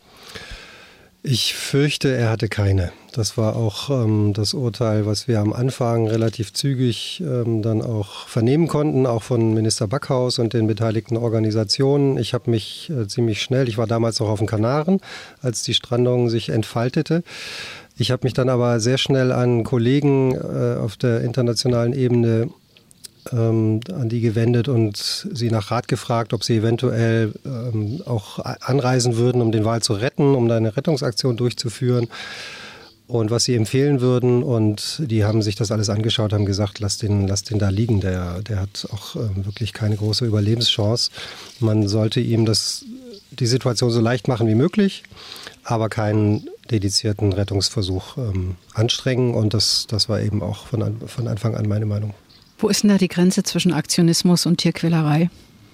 S12: Ich fürchte, er hatte keine. Das war auch ähm, das Urteil, was wir am Anfang relativ zügig ähm, dann auch vernehmen konnten, auch von Minister Backhaus und den beteiligten Organisationen. Ich habe mich äh, ziemlich schnell, ich war damals noch auf den Kanaren, als die Strandung sich entfaltete. Ich habe mich dann aber sehr schnell an Kollegen äh, auf der internationalen Ebene ähm, an die gewendet und sie nach Rat gefragt, ob sie eventuell ähm, auch anreisen würden, um den Wal zu retten, um da eine Rettungsaktion durchzuführen. Und was sie empfehlen würden, und die haben sich das alles angeschaut, haben gesagt, lass den, lass den da liegen, der, der hat auch äh, wirklich keine große Überlebenschance. Man sollte ihm das, die Situation so leicht machen wie möglich, aber keinen dedizierten Rettungsversuch ähm, anstrengen, und das, das war eben auch von, an, von Anfang an meine Meinung.
S2: Wo ist denn da die Grenze zwischen Aktionismus und Tierquälerei?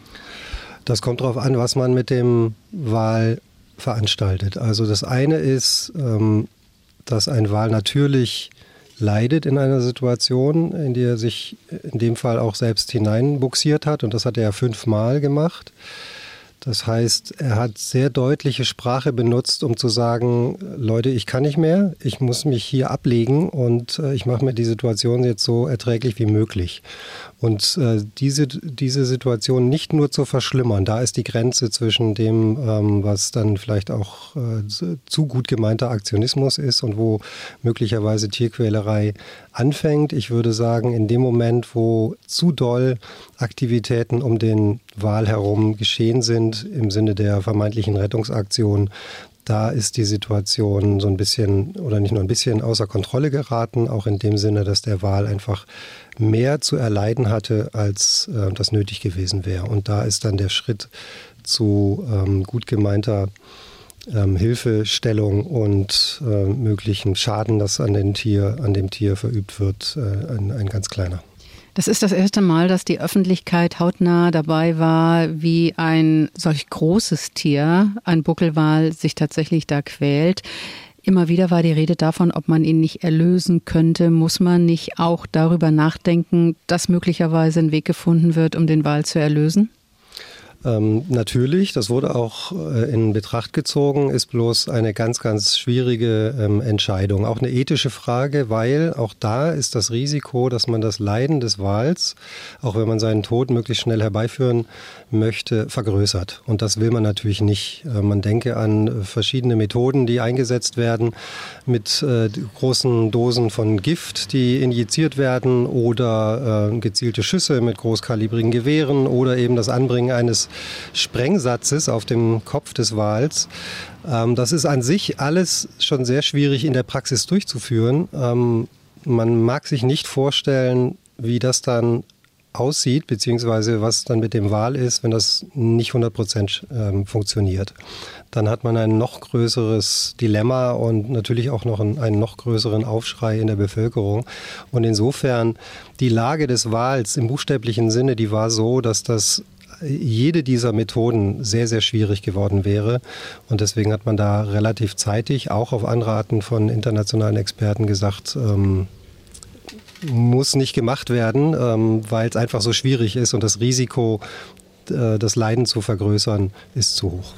S12: Das kommt darauf an, was man mit dem Wal veranstaltet. Also das eine ist, ähm, dass ein Wal natürlich leidet in einer Situation, in die er sich in dem Fall auch selbst hineinbuxiert hat. Und das hat er ja fünfmal gemacht. Das heißt, er hat sehr deutliche Sprache benutzt, um zu sagen, Leute, ich kann nicht mehr, ich muss mich hier ablegen und äh, ich mache mir die Situation jetzt so erträglich wie möglich. Und äh, diese, diese Situation nicht nur zu verschlimmern, da ist die Grenze zwischen dem, ähm, was dann vielleicht auch äh, zu gut gemeinter Aktionismus ist und wo möglicherweise Tierquälerei anfängt. Ich würde sagen, in dem Moment, wo zu doll Aktivitäten um den Wal herum geschehen sind, im Sinne der vermeintlichen Rettungsaktion, da ist die Situation so ein bisschen, oder nicht nur ein bisschen, außer Kontrolle geraten, auch in dem Sinne, dass der Wal einfach mehr zu erleiden hatte, als äh, das nötig gewesen wäre. Und da ist dann der Schritt zu ähm, gut gemeinter ähm, Hilfestellung und äh, möglichen Schaden, das an, den Tier, an dem Tier verübt wird, äh, ein, ein ganz kleiner.
S2: Das ist das erste Mal, dass die Öffentlichkeit hautnah dabei war, wie ein solch großes Tier, ein Buckelwal, sich tatsächlich da quält. Immer wieder war die Rede davon, ob man ihn nicht erlösen könnte. Muss man nicht auch darüber nachdenken, dass möglicherweise ein Weg gefunden wird, um den Wal zu erlösen?
S12: Ähm, natürlich, das wurde auch äh, in Betracht gezogen, ist bloß eine ganz, ganz schwierige ähm, Entscheidung. Auch eine ethische Frage, weil auch da ist das Risiko, dass man das Leiden des Wals, auch wenn man seinen Tod möglichst schnell herbeiführen möchte, vergrößert. Und das will man natürlich nicht. Äh, man denke an verschiedene Methoden, die eingesetzt werden, mit äh, großen Dosen von Gift, die injiziert werden, oder äh, gezielte Schüsse mit großkalibrigen Gewehren oder eben das Anbringen eines Sprengsatzes auf dem Kopf des Wals. Ähm, das ist an sich alles schon sehr schwierig in der Praxis durchzuführen. Ähm, man mag sich nicht vorstellen, wie das dann aussieht, beziehungsweise was dann mit dem Wal ist, wenn das nicht hundert Prozent ähm, funktioniert. Dann hat man ein noch größeres Dilemma und natürlich auch noch einen, einen noch größeren Aufschrei in der Bevölkerung. Und insofern, die Lage des Wals im buchstäblichen Sinne, die war so, dass das jede dieser Methoden sehr, sehr schwierig geworden wäre. Und deswegen hat man da relativ zeitig, auch auf Anraten von internationalen Experten, gesagt, ähm, muss nicht gemacht werden, ähm, weil es einfach so schwierig ist und das Risiko, äh, das Leiden zu vergrößern, ist zu hoch.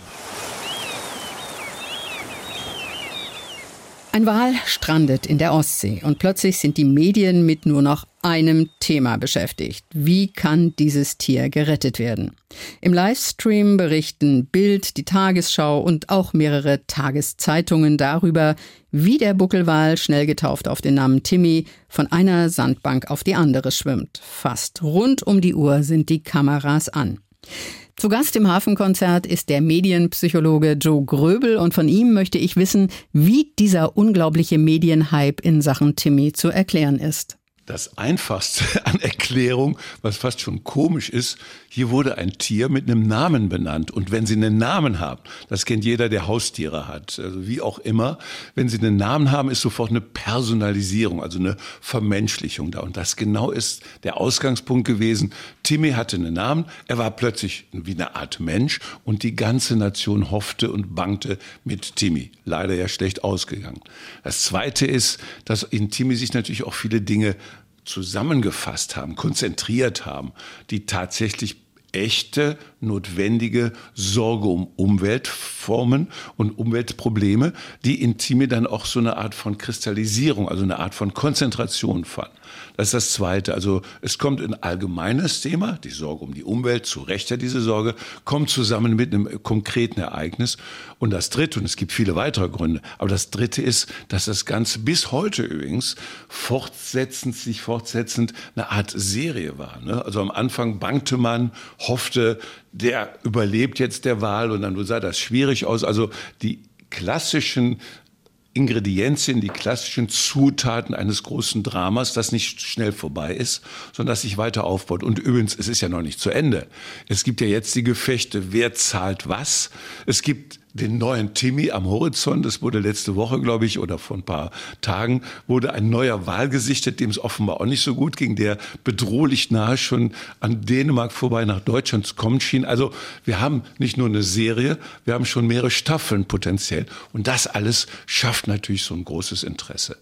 S2: Ein Wal strandet in der Ostsee und plötzlich sind die Medien mit nur noch einem Thema beschäftigt. Wie kann dieses Tier gerettet werden? Im Livestream berichten Bild, die Tagesschau und auch mehrere Tageszeitungen darüber, wie der Buckelwal, schnell getauft auf den Namen Timmy, von einer Sandbank auf die andere schwimmt. Fast rund um die Uhr sind die Kameras an. Zu Gast im Hafenkonzert ist der Medienpsychologe Joe Gröbel und von ihm möchte ich wissen, wie dieser unglaubliche Medienhype in Sachen Timmy zu erklären ist.
S13: Das Einfachste an Erklärung, was fast schon komisch ist, hier wurde ein Tier mit einem Namen benannt. Und wenn Sie einen Namen haben, das kennt jeder, der Haustiere hat, also wie auch immer, wenn Sie einen Namen haben, ist sofort eine Personalisierung, also eine Vermenschlichung da. Und das genau ist der Ausgangspunkt gewesen. Timmy hatte einen Namen, er war plötzlich wie eine Art Mensch und die ganze Nation hoffte und bangte mit Timmy. Leider ja schlecht ausgegangen. Das Zweite ist, dass in Timmy sich natürlich auch viele Dinge zusammengefasst haben, konzentriert haben, die tatsächlich echte, notwendige Sorge um Umweltformen und Umweltprobleme, die in Timmy dann auch so eine Art von Kristallisierung, also eine Art von Konzentration fanden. Das ist das Zweite. Also es kommt ein allgemeines Thema, die Sorge um die Umwelt, zu Recht ja diese Sorge, kommt zusammen mit einem konkreten Ereignis. Und das Dritte, und es gibt viele weitere Gründe, aber das Dritte ist, dass das Ganze bis heute übrigens fortsetzend, sich fortsetzend eine Art Serie war. Ne? Also am Anfang bangte man, hoffte, der überlebt jetzt der Wal und dann sah das schwierig aus. Also die klassischen Ingredienzien, die klassischen Zutaten eines großen Dramas, das nicht schnell vorbei ist, sondern das sich weiter aufbaut. Und übrigens, es ist ja noch nicht zu Ende. Es gibt ja jetzt die Gefechte, wer zahlt was. Es gibt den neuen Timmy am Horizont. Das wurde letzte Woche, glaube ich, oder vor ein paar Tagen, wurde ein neuer Wal gesichtet, dem es offenbar auch nicht so gut ging, der bedrohlich nahe schon an Dänemark vorbei nach Deutschland kommen schien. Also wir haben nicht nur eine Serie, wir haben schon mehrere Staffeln potenziell. Und das alles schafft natürlich so ein großes Interesse.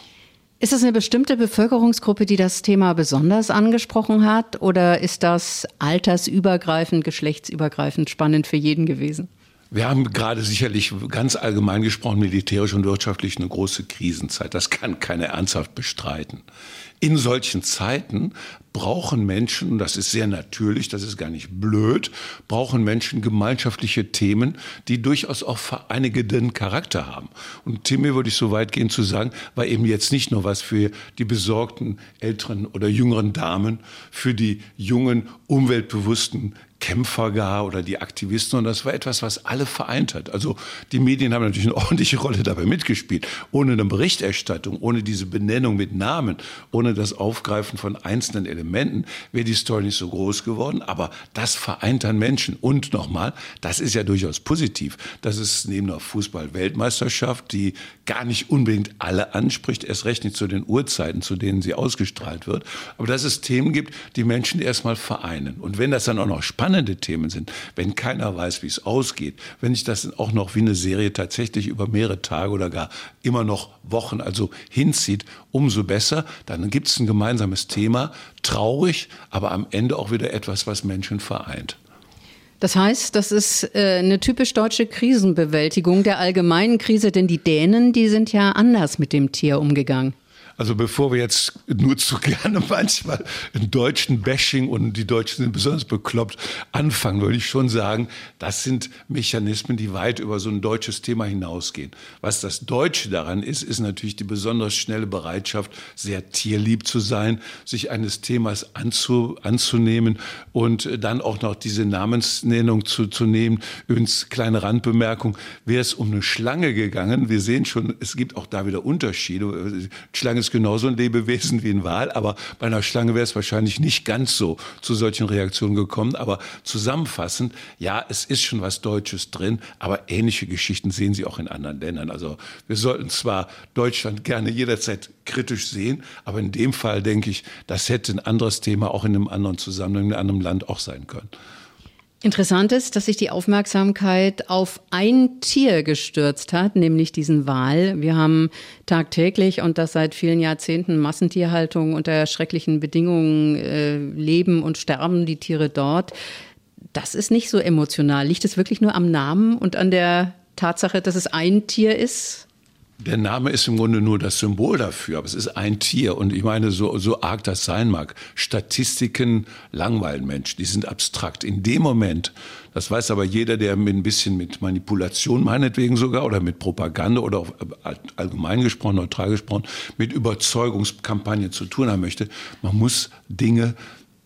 S2: Ist es eine bestimmte Bevölkerungsgruppe, die das Thema besonders angesprochen hat? Oder ist das altersübergreifend, geschlechtsübergreifend spannend für jeden gewesen?
S13: Wir haben gerade sicherlich ganz allgemein gesprochen, militärisch und wirtschaftlich eine große Krisenzeit. Das kann keiner ernsthaft bestreiten. In solchen Zeiten brauchen Menschen, und das ist sehr natürlich, das ist gar nicht blöd, brauchen Menschen gemeinschaftliche Themen, die durchaus auch vereinigenden Charakter haben. Und Timmy, würde ich so weit gehen zu sagen, war eben jetzt nicht nur was für die besorgten älteren oder jüngeren Damen, für die jungen, umweltbewussten Kämpfer gar oder die Aktivisten, und das war etwas, was alle vereint hat. Also die Medien haben natürlich eine ordentliche Rolle dabei mitgespielt. Ohne eine Berichterstattung, ohne diese Benennung mit Namen, ohne das Aufgreifen von einzelnen Elementen wäre die Story nicht so groß geworden. Aber das vereint dann Menschen. Und nochmal, das ist ja durchaus positiv, dass es neben der Fußball-Weltmeisterschaft, die gar nicht unbedingt alle anspricht, erst recht nicht zu den Uhrzeiten, zu denen sie ausgestrahlt wird, aber dass es Themen gibt, die Menschen erstmal vereinen. Und wenn das dann auch noch spannende Themen sind, wenn keiner weiß, wie es ausgeht, wenn sich das auch noch wie eine Serie tatsächlich über mehrere Tage oder gar immer noch Wochen also hinzieht, umso besser. Dann gibt es ein gemeinsames Thema, traurig, aber am Ende auch wieder etwas, was Menschen vereint.
S2: Das heißt, das ist äh, eine typisch deutsche Krisenbewältigung der allgemeinen Krise, denn die Dänen, die sind ja anders mit dem Tier umgegangen.
S13: Also bevor wir jetzt nur zu gerne manchmal in deutschen Bashing und die Deutschen sind besonders bekloppt anfangen, würde ich schon sagen, das sind Mechanismen, die weit über so ein deutsches Thema hinausgehen. Was das Deutsche daran ist, ist natürlich die besonders schnelle Bereitschaft, sehr tierlieb zu sein, sich eines Themas anzu, anzunehmen und dann auch noch diese Namensnennung zu, zu nehmen. Übrigens, kleine Randbemerkung, wäre es um eine Schlange gegangen, wir sehen schon, es gibt auch da wieder Unterschiede. Schlange ist genauso ein Lebewesen wie ein Wal, aber bei einer Schlange wäre es wahrscheinlich nicht ganz so zu solchen Reaktionen gekommen. Aber zusammenfassend, ja, es ist schon was Deutsches drin, aber ähnliche Geschichten sehen Sie auch in anderen Ländern. Also wir sollten zwar Deutschland gerne jederzeit kritisch sehen, aber in dem Fall denke ich, das hätte ein anderes Thema auch in einem anderen Zusammenhang, in einem anderen Land auch sein können.
S2: Interessant ist, dass sich die Aufmerksamkeit auf ein Tier gestürzt hat, nämlich diesen Wal. Wir haben tagtäglich und das seit vielen Jahrzehnten Massentierhaltung unter schrecklichen Bedingungen äh, leben und sterben die Tiere dort. Das ist nicht so emotional. Liegt es wirklich nur am Namen und an der Tatsache, dass es ein Tier ist?
S13: Der Name ist im Grunde nur das Symbol dafür, aber es ist ein Tier. Und ich meine, so, so arg das sein mag, Statistiken langweilen Menschen, die sind abstrakt. In dem Moment, das weiß aber jeder, der mit ein bisschen mit Manipulation meinetwegen sogar oder mit Propaganda oder auch allgemein gesprochen, neutral gesprochen, mit Überzeugungskampagnen zu tun haben möchte, man muss Dinge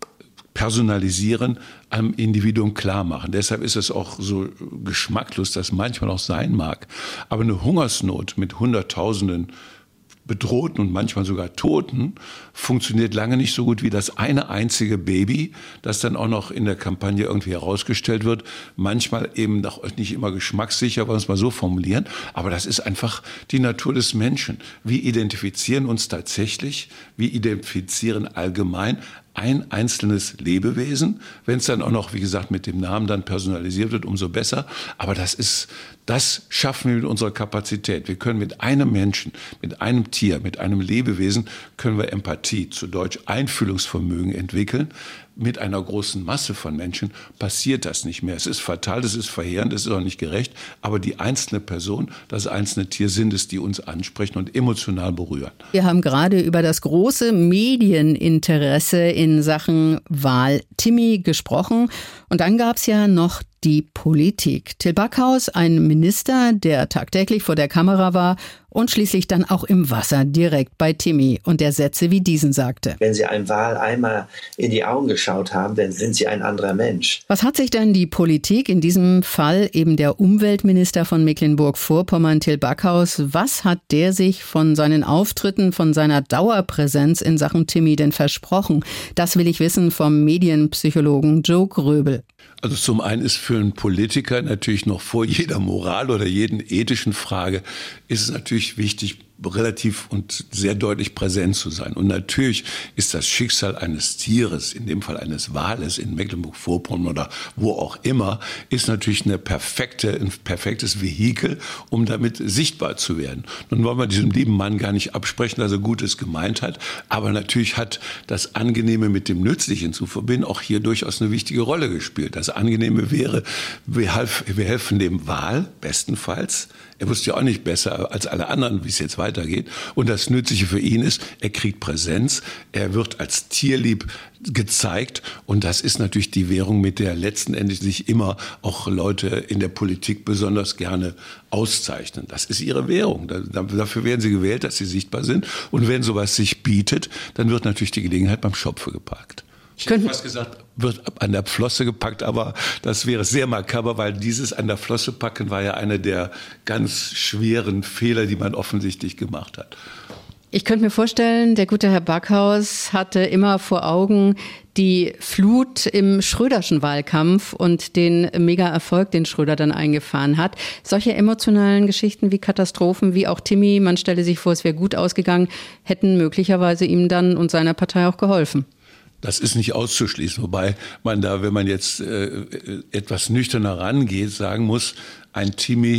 S13: personalisieren, am Individuum klar machen. Deshalb ist es auch so geschmacklos, das manchmal auch sein mag. Aber eine Hungersnot mit Hunderttausenden Bedrohten und manchmal sogar Toten funktioniert lange nicht so gut wie das eine einzige Baby, das dann auch noch in der Kampagne irgendwie herausgestellt wird. Manchmal eben auch nicht immer geschmackssicher, wollen wir es mal so formulieren. Aber das ist einfach die Natur des Menschen. Wir identifizieren uns tatsächlich, wir identifizieren allgemein ein einzelnes Lebewesen. Wenn es dann auch noch, wie gesagt, mit dem Namen dann personalisiert wird, umso besser. Aber das ist, das schaffen wir mit unserer Kapazität. Wir können mit einem Menschen, mit einem Tier, mit einem Lebewesen, können wir Empathie, zu Deutsch Einfühlungsvermögen entwickeln. Mit einer großen Masse von Menschen passiert das nicht mehr. Es ist fatal, es ist verheerend, es ist auch nicht gerecht. Aber die einzelne Person, das einzelne Tier sind es, die uns ansprechen und emotional berühren.
S2: Wir haben gerade über das große Medieninteresse in Sachen Wal Timmy gesprochen. Und dann gab es ja noch die Politik. Till Backhaus, ein Minister, der tagtäglich vor der Kamera war und schließlich dann auch im Wasser direkt bei Timmy und der Sätze wie diesen sagte.
S7: Wenn Sie einem Wal einmal in die Augen geschaut haben, dann sind Sie ein anderer Mensch.
S2: Was hat sich denn die Politik, in diesem Fall eben der Umweltminister von Mecklenburg-Vorpommern, Till Backhaus, was hat der sich von seinen Auftritten, von seiner Dauerpräsenz in Sachen Timmy denn versprochen? Das will ich wissen vom Medienpsychologen Joe Gröbel.
S13: Also zum einen ist für einen Politiker natürlich noch vor jeder Moral oder jeden ethischen Frage ist es natürlich wichtig, relativ und sehr deutlich präsent zu sein. Und natürlich ist das Schicksal eines Tieres, in dem Fall eines Wales in Mecklenburg-Vorpommern oder wo auch immer, ist natürlich eine perfekte, ein perfektes Vehikel, um damit sichtbar zu werden. Nun wollen wir diesem lieben Mann gar nicht absprechen, dass er Gutes gemeint hat, aber natürlich hat das Angenehme mit dem Nützlichen zu verbinden auch hier durchaus eine wichtige Rolle gespielt. Das Angenehme wäre, wir, half, wir helfen dem Wal bestenfalls. Er wusste ja auch nicht besser als alle anderen, wie es jetzt weitergeht. Und das Nützliche für ihn ist, er kriegt Präsenz, er wird als tierlieb gezeigt. Und das ist natürlich die Währung, mit der letzten Endes sich immer auch Leute in der Politik besonders gerne auszeichnen. Das ist ihre Währung. Dafür werden sie gewählt, dass sie sichtbar sind. Und wenn sowas sich bietet, dann wird natürlich die Gelegenheit beim Schopfe gepackt. Ich hätte fast gesagt, wird an der Flosse gepackt, aber das wäre sehr makaber, weil dieses an der Flosse packen war ja einer der ganz schweren Fehler, die man offensichtlich gemacht hat.
S2: Ich könnte mir vorstellen, der gute Herr Backhaus hatte immer vor Augen die Flut im Schröderschen Wahlkampf und den Mega-Erfolg, den Schröder dann eingefahren hat. Solche emotionalen Geschichten wie Katastrophen, wie auch Timmy, man stelle sich vor, es wäre gut ausgegangen, hätten möglicherweise ihm dann und seiner Partei auch geholfen.
S13: Das ist nicht auszuschließen, wobei man da, wenn man jetzt äh, etwas nüchterner rangeht, sagen muss, ein Timmy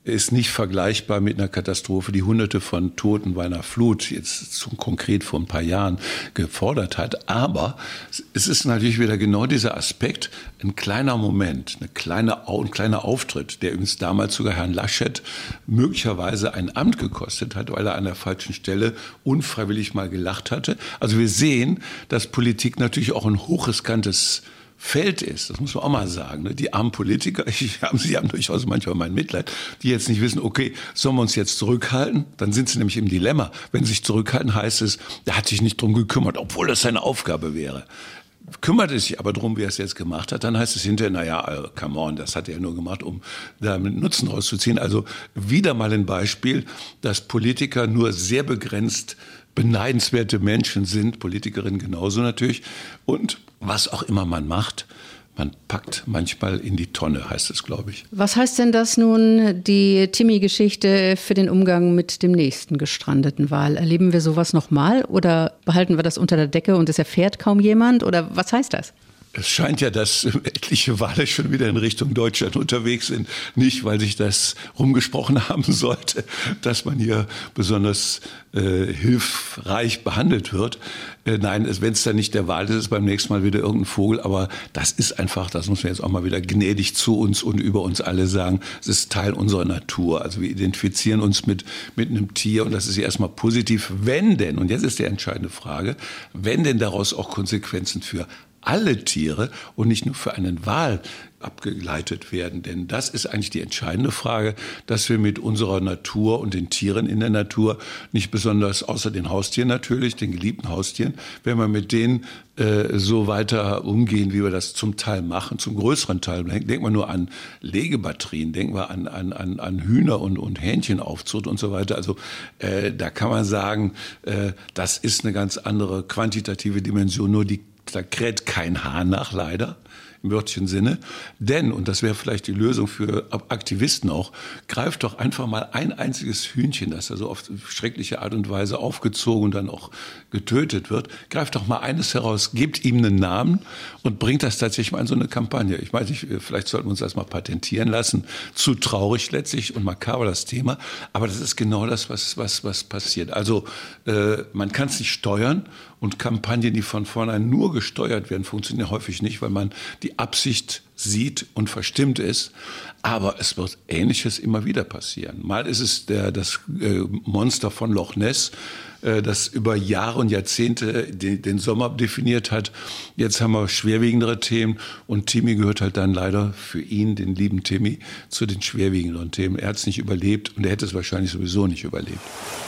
S13: ist nicht vergleichbar mit einer Katastrophe, die Hunderte von Toten bei einer Flut jetzt so konkret vor ein paar Jahren gefordert hat. Aber es ist natürlich wieder genau dieser Aspekt, ein kleiner Moment, eine kleine, ein kleiner Auftritt, der übrigens damals sogar Herrn Laschet möglicherweise ein Amt gekostet hat, weil er an der falschen Stelle unfreiwillig mal gelacht hatte. Also wir sehen, dass Politik natürlich auch ein hochriskantes Feld ist, das muss man auch mal sagen. Die armen Politiker, ich, sie haben durchaus manchmal mein Mitleid, die jetzt nicht wissen, okay, sollen wir uns jetzt zurückhalten? Dann sind sie nämlich im Dilemma. Wenn sie sich zurückhalten, heißt es, der hat sich nicht drum gekümmert, obwohl das seine Aufgabe wäre. Kümmert es sich aber drum, wie er es jetzt gemacht hat, dann heißt es hinterher, naja, come on, das hat er nur gemacht, um damit Nutzen rauszuziehen. Also wieder mal ein Beispiel, dass Politiker nur sehr begrenzt beneidenswerte Menschen sind, Politikerinnen genauso natürlich. Und was auch immer man macht, man packt manchmal in die Tonne, heißt es, glaube ich.
S2: Was heißt denn das nun, die Timmy-Geschichte, für den Umgang mit dem nächsten gestrandeten Wal? Erleben wir sowas nochmal oder behalten wir das unter der Decke und es erfährt kaum jemand? Oder was heißt das?
S13: Es scheint ja, dass etliche Wale schon wieder in Richtung Deutschland unterwegs sind. Nicht, weil sich das rumgesprochen haben sollte, dass man hier besonders äh, hilfreich behandelt wird. Äh, nein, wenn es dann nicht der Wal ist, ist es beim nächsten Mal wieder irgendein Vogel. Aber das ist einfach, das muss man jetzt auch mal wieder gnädig zu uns und über uns alle sagen, es ist Teil unserer Natur. Also wir identifizieren uns mit, mit einem Tier und das ist ja erstmal positiv. Wenn denn, und jetzt ist die entscheidende Frage, wenn denn daraus auch Konsequenzen für alle Tiere und nicht nur für einen Wal abgeleitet werden. Denn das ist eigentlich die entscheidende Frage, dass wir mit unserer Natur und den Tieren in der Natur nicht besonders, außer den Haustieren natürlich, den geliebten Haustieren, wenn wir mit denen äh, so weiter umgehen, wie wir das zum Teil machen, zum größeren Teil. Denken wir nur an Legebatterien, denken wir an, an, an, an Hühner und, und Hähnchenaufzucht und so weiter. Also äh, da kann man sagen, äh, das ist eine ganz andere quantitative Dimension, nur die da kräht kein Hahn nach, leider, im wörtlichen Sinne. Denn, und das wäre vielleicht die Lösung für Aktivisten auch, greift doch einfach mal ein einziges Hühnchen, das da so auf schreckliche Art und Weise aufgezogen und dann auch getötet wird, greift doch mal eines heraus, gebt ihm einen Namen und bringt das tatsächlich mal in so eine Kampagne. Ich weiß nicht, vielleicht sollten wir uns das mal patentieren lassen. Zu traurig letztlich und makaber das Thema, aber das ist genau das, was, was, was passiert. Also äh, man kann es nicht steuern. Und Kampagnen, die von vornherein nur gesteuert werden, funktionieren häufig nicht, weil man die Absicht sieht und verstimmt ist. Aber es wird Ähnliches immer wieder passieren. Mal ist es der, das äh, Monster von Loch Ness, äh, das über Jahre und Jahrzehnte den, den Sommer definiert hat. Jetzt haben wir schwerwiegendere Themen und Timmy gehört halt dann leider für ihn, den lieben Timmy, zu den schwerwiegenderen Themen. Er hat es nicht überlebt und er hätte es wahrscheinlich sowieso nicht überlebt.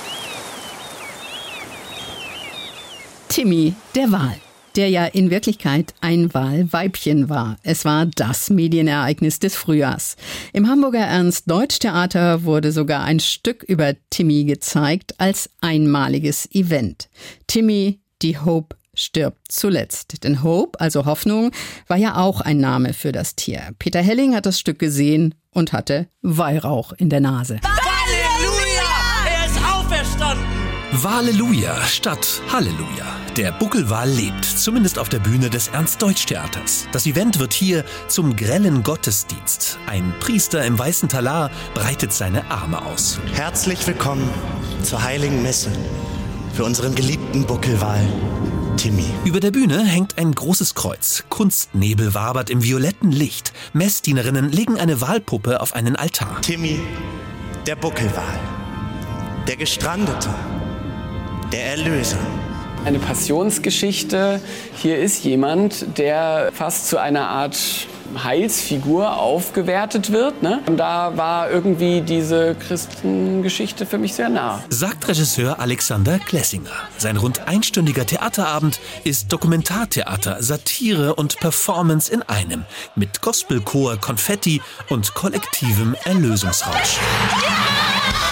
S2: Timmy, der Wal, der ja in Wirklichkeit ein Walweibchen war. Es war das Medienereignis des Frühjahrs. Im Hamburger Ernst-Deutsch-Theater wurde sogar ein Stück über Timmy gezeigt als einmaliges Event. Timmy, die Hope, stirbt zuletzt. Denn Hope, also Hoffnung, war ja auch ein Name für das Tier. Peter Helling hat das Stück gesehen und hatte Weihrauch in der Nase.
S14: Halleluja! Er ist auferstanden!
S15: Halleluja statt Halleluja. Der Buckelwal lebt, zumindest auf der Bühne des Ernst-Deutsch-Theaters. Das Event wird hier zum grellen Gottesdienst. Ein Priester im weißen Talar breitet seine Arme aus.
S16: Herzlich willkommen zur Heiligen Messe für unseren geliebten Buckelwal Timmy.
S15: Über der Bühne hängt ein großes Kreuz. Kunstnebel wabert im violetten Licht. Messdienerinnen legen eine Walpuppe auf einen Altar.
S16: Timmy, der Buckelwal, der Gestrandete, der Erlöser.
S17: Eine Passionsgeschichte. Hier ist jemand, der fast zu einer Art Heilsfigur aufgewertet wird. Ne? Und da war irgendwie diese Christengeschichte für mich sehr nah.
S15: Sagt Regisseur Alexander Glessinger. Sein rund einstündiger Theaterabend ist Dokumentartheater, Satire und Performance in einem. Mit Gospelchor, Konfetti und kollektivem Erlösungsrausch.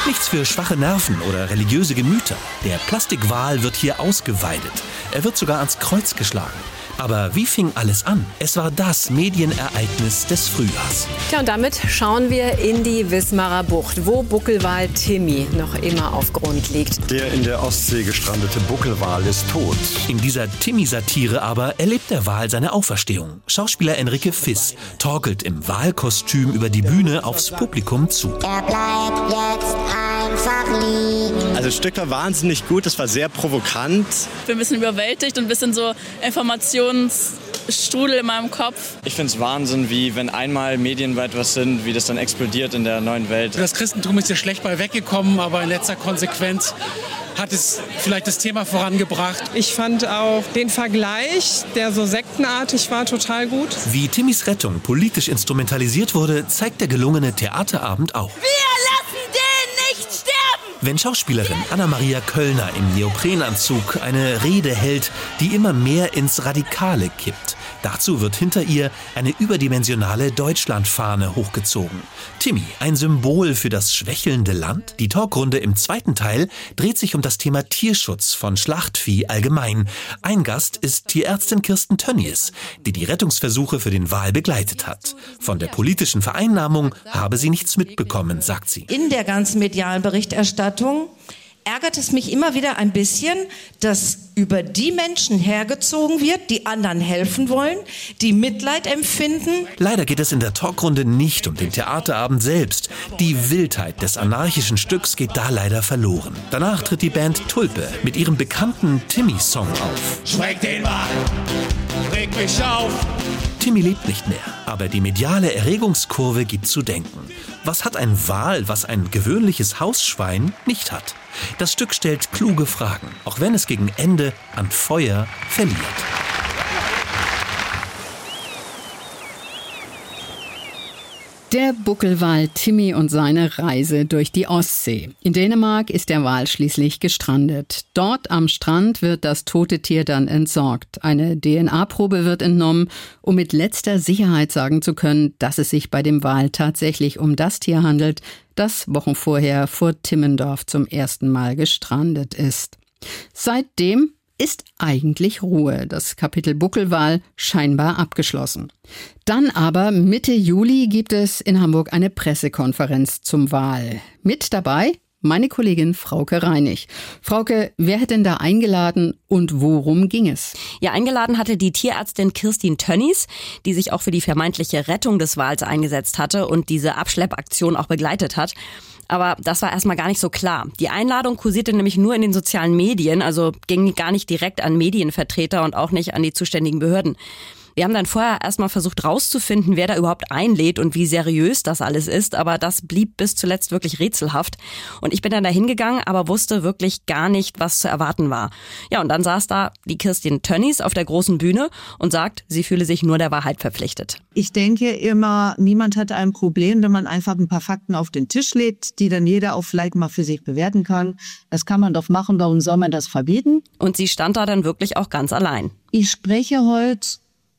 S15: Nichts für schwache Nerven oder religiöse Gemüter. Der Plastikwal wird hier ausgeweidet. Er wird sogar ans Kreuz geschlagen. Aber wie fing alles an? Es war das Medienereignis des Frühjahrs.
S18: Tja, und damit schauen wir in die Wismarer Bucht, wo Buckelwal Timmy noch immer auf Grund liegt.
S19: Der in der Ostsee gestrandete Buckelwal ist tot.
S15: In dieser Timmy-Satire aber erlebt der Wal seine Auferstehung. Schauspieler Enrique Fiss torkelt im Walkostüm über die Bühne aufs Publikum zu.
S20: Er bleibt jetzt einfach liegen.
S21: Also das Stück war wahnsinnig gut, das war sehr provokant.
S22: Ich bin ein bisschen überwältigt und ein bisschen so Informationen Strudel in meinem Kopf.
S21: Ich finde es Wahnsinn, wie wenn einmal medienweit was sind, wie das dann explodiert in der neuen Welt.
S23: Das Christentum ist ja schlecht bei weggekommen, aber in letzter Konsequenz hat es vielleicht das Thema vorangebracht.
S24: Ich fand auch den Vergleich, der so sektenartig war, total gut.
S15: Wie Timmys Rettung politisch instrumentalisiert wurde, zeigt der gelungene Theaterabend auch.
S20: Wir lassen den nicht sterben!
S15: Wenn Schauspielerin Anna-Maria Köllner im Neoprenanzug eine Rede hält, die immer mehr ins Radikale kippt. Dazu wird hinter ihr eine überdimensionale Deutschlandfahne hochgezogen. Timmy, ein Symbol für das schwächelnde Land? Die Talkrunde im zweiten Teil dreht sich um das Thema Tierschutz von Schlachtvieh allgemein. Ein Gast ist Tierärztin Kirsten Tönnies, die die Rettungsversuche für den Wal begleitet hat. Von der politischen Vereinnahmung habe sie nichts mitbekommen, sagt sie.
S25: In der ganzen medialen Berichterstattung ärgert es mich immer wieder ein bisschen, dass über die Menschen hergezogen wird, die anderen helfen wollen, die Mitleid empfinden.
S15: Leider geht es in der Talkrunde nicht um den Theaterabend selbst. Die Wildheit des anarchischen Stücks geht da leider verloren. Danach tritt die Band Tulpe mit ihrem bekannten Timmy-Song auf.
S3: Schreck den Wal, reg mich auf.
S15: Timmy lebt nicht mehr, aber die mediale Erregungskurve gibt zu denken. Was hat ein Wal, was ein gewöhnliches Hausschwein nicht hat? Das Stück stellt kluge Fragen, auch wenn es gegen Ende an Feuer verliert.
S2: Der Buckelwal Timmy und seine Reise durch die Ostsee. In Dänemark ist der Wal schließlich gestrandet. Dort am Strand wird das tote Tier dann entsorgt. Eine D N A-Probe wird entnommen, um mit letzter Sicherheit sagen zu können, dass es sich bei dem Wal tatsächlich um das Tier handelt, das Wochen vorher vor Timmendorf zum ersten Mal gestrandet ist. Seitdem ist eigentlich Ruhe. Das Kapitel Buckelwal scheinbar abgeschlossen. Dann aber Mitte Juli gibt es in Hamburg eine Pressekonferenz zum Wal. Mit dabei meine Kollegin Frauke Reinig. Frauke, wer hat denn da eingeladen und worum ging es?
S26: Ja, eingeladen hatte die Tierärztin Kirsten Tönnies, die sich auch für die vermeintliche Rettung des Wals eingesetzt hatte und diese Abschleppaktion auch begleitet hat. Aber das war erstmal gar nicht so klar. Die Einladung kursierte nämlich nur in den sozialen Medien, also ging gar nicht direkt an Medienvertreter und auch nicht an die zuständigen Behörden. Wir haben dann vorher erstmal versucht rauszufinden, wer da überhaupt einlädt und wie seriös das alles ist, aber das blieb bis zuletzt wirklich rätselhaft. Und ich bin dann da hingegangen, aber wusste wirklich gar nicht, was zu erwarten war. Ja, und dann saß da die Kirsten Tönnies auf der großen Bühne und sagt, sie fühle sich nur der Wahrheit verpflichtet.
S27: Ich denke immer, niemand hat ein Problem, wenn man einfach ein paar Fakten auf den Tisch legt, die dann jeder auch vielleicht mal für sich bewerten kann. Das kann man doch machen, warum soll man das verbieten?
S26: Und sie stand da dann wirklich auch ganz allein.
S27: Ich spreche heute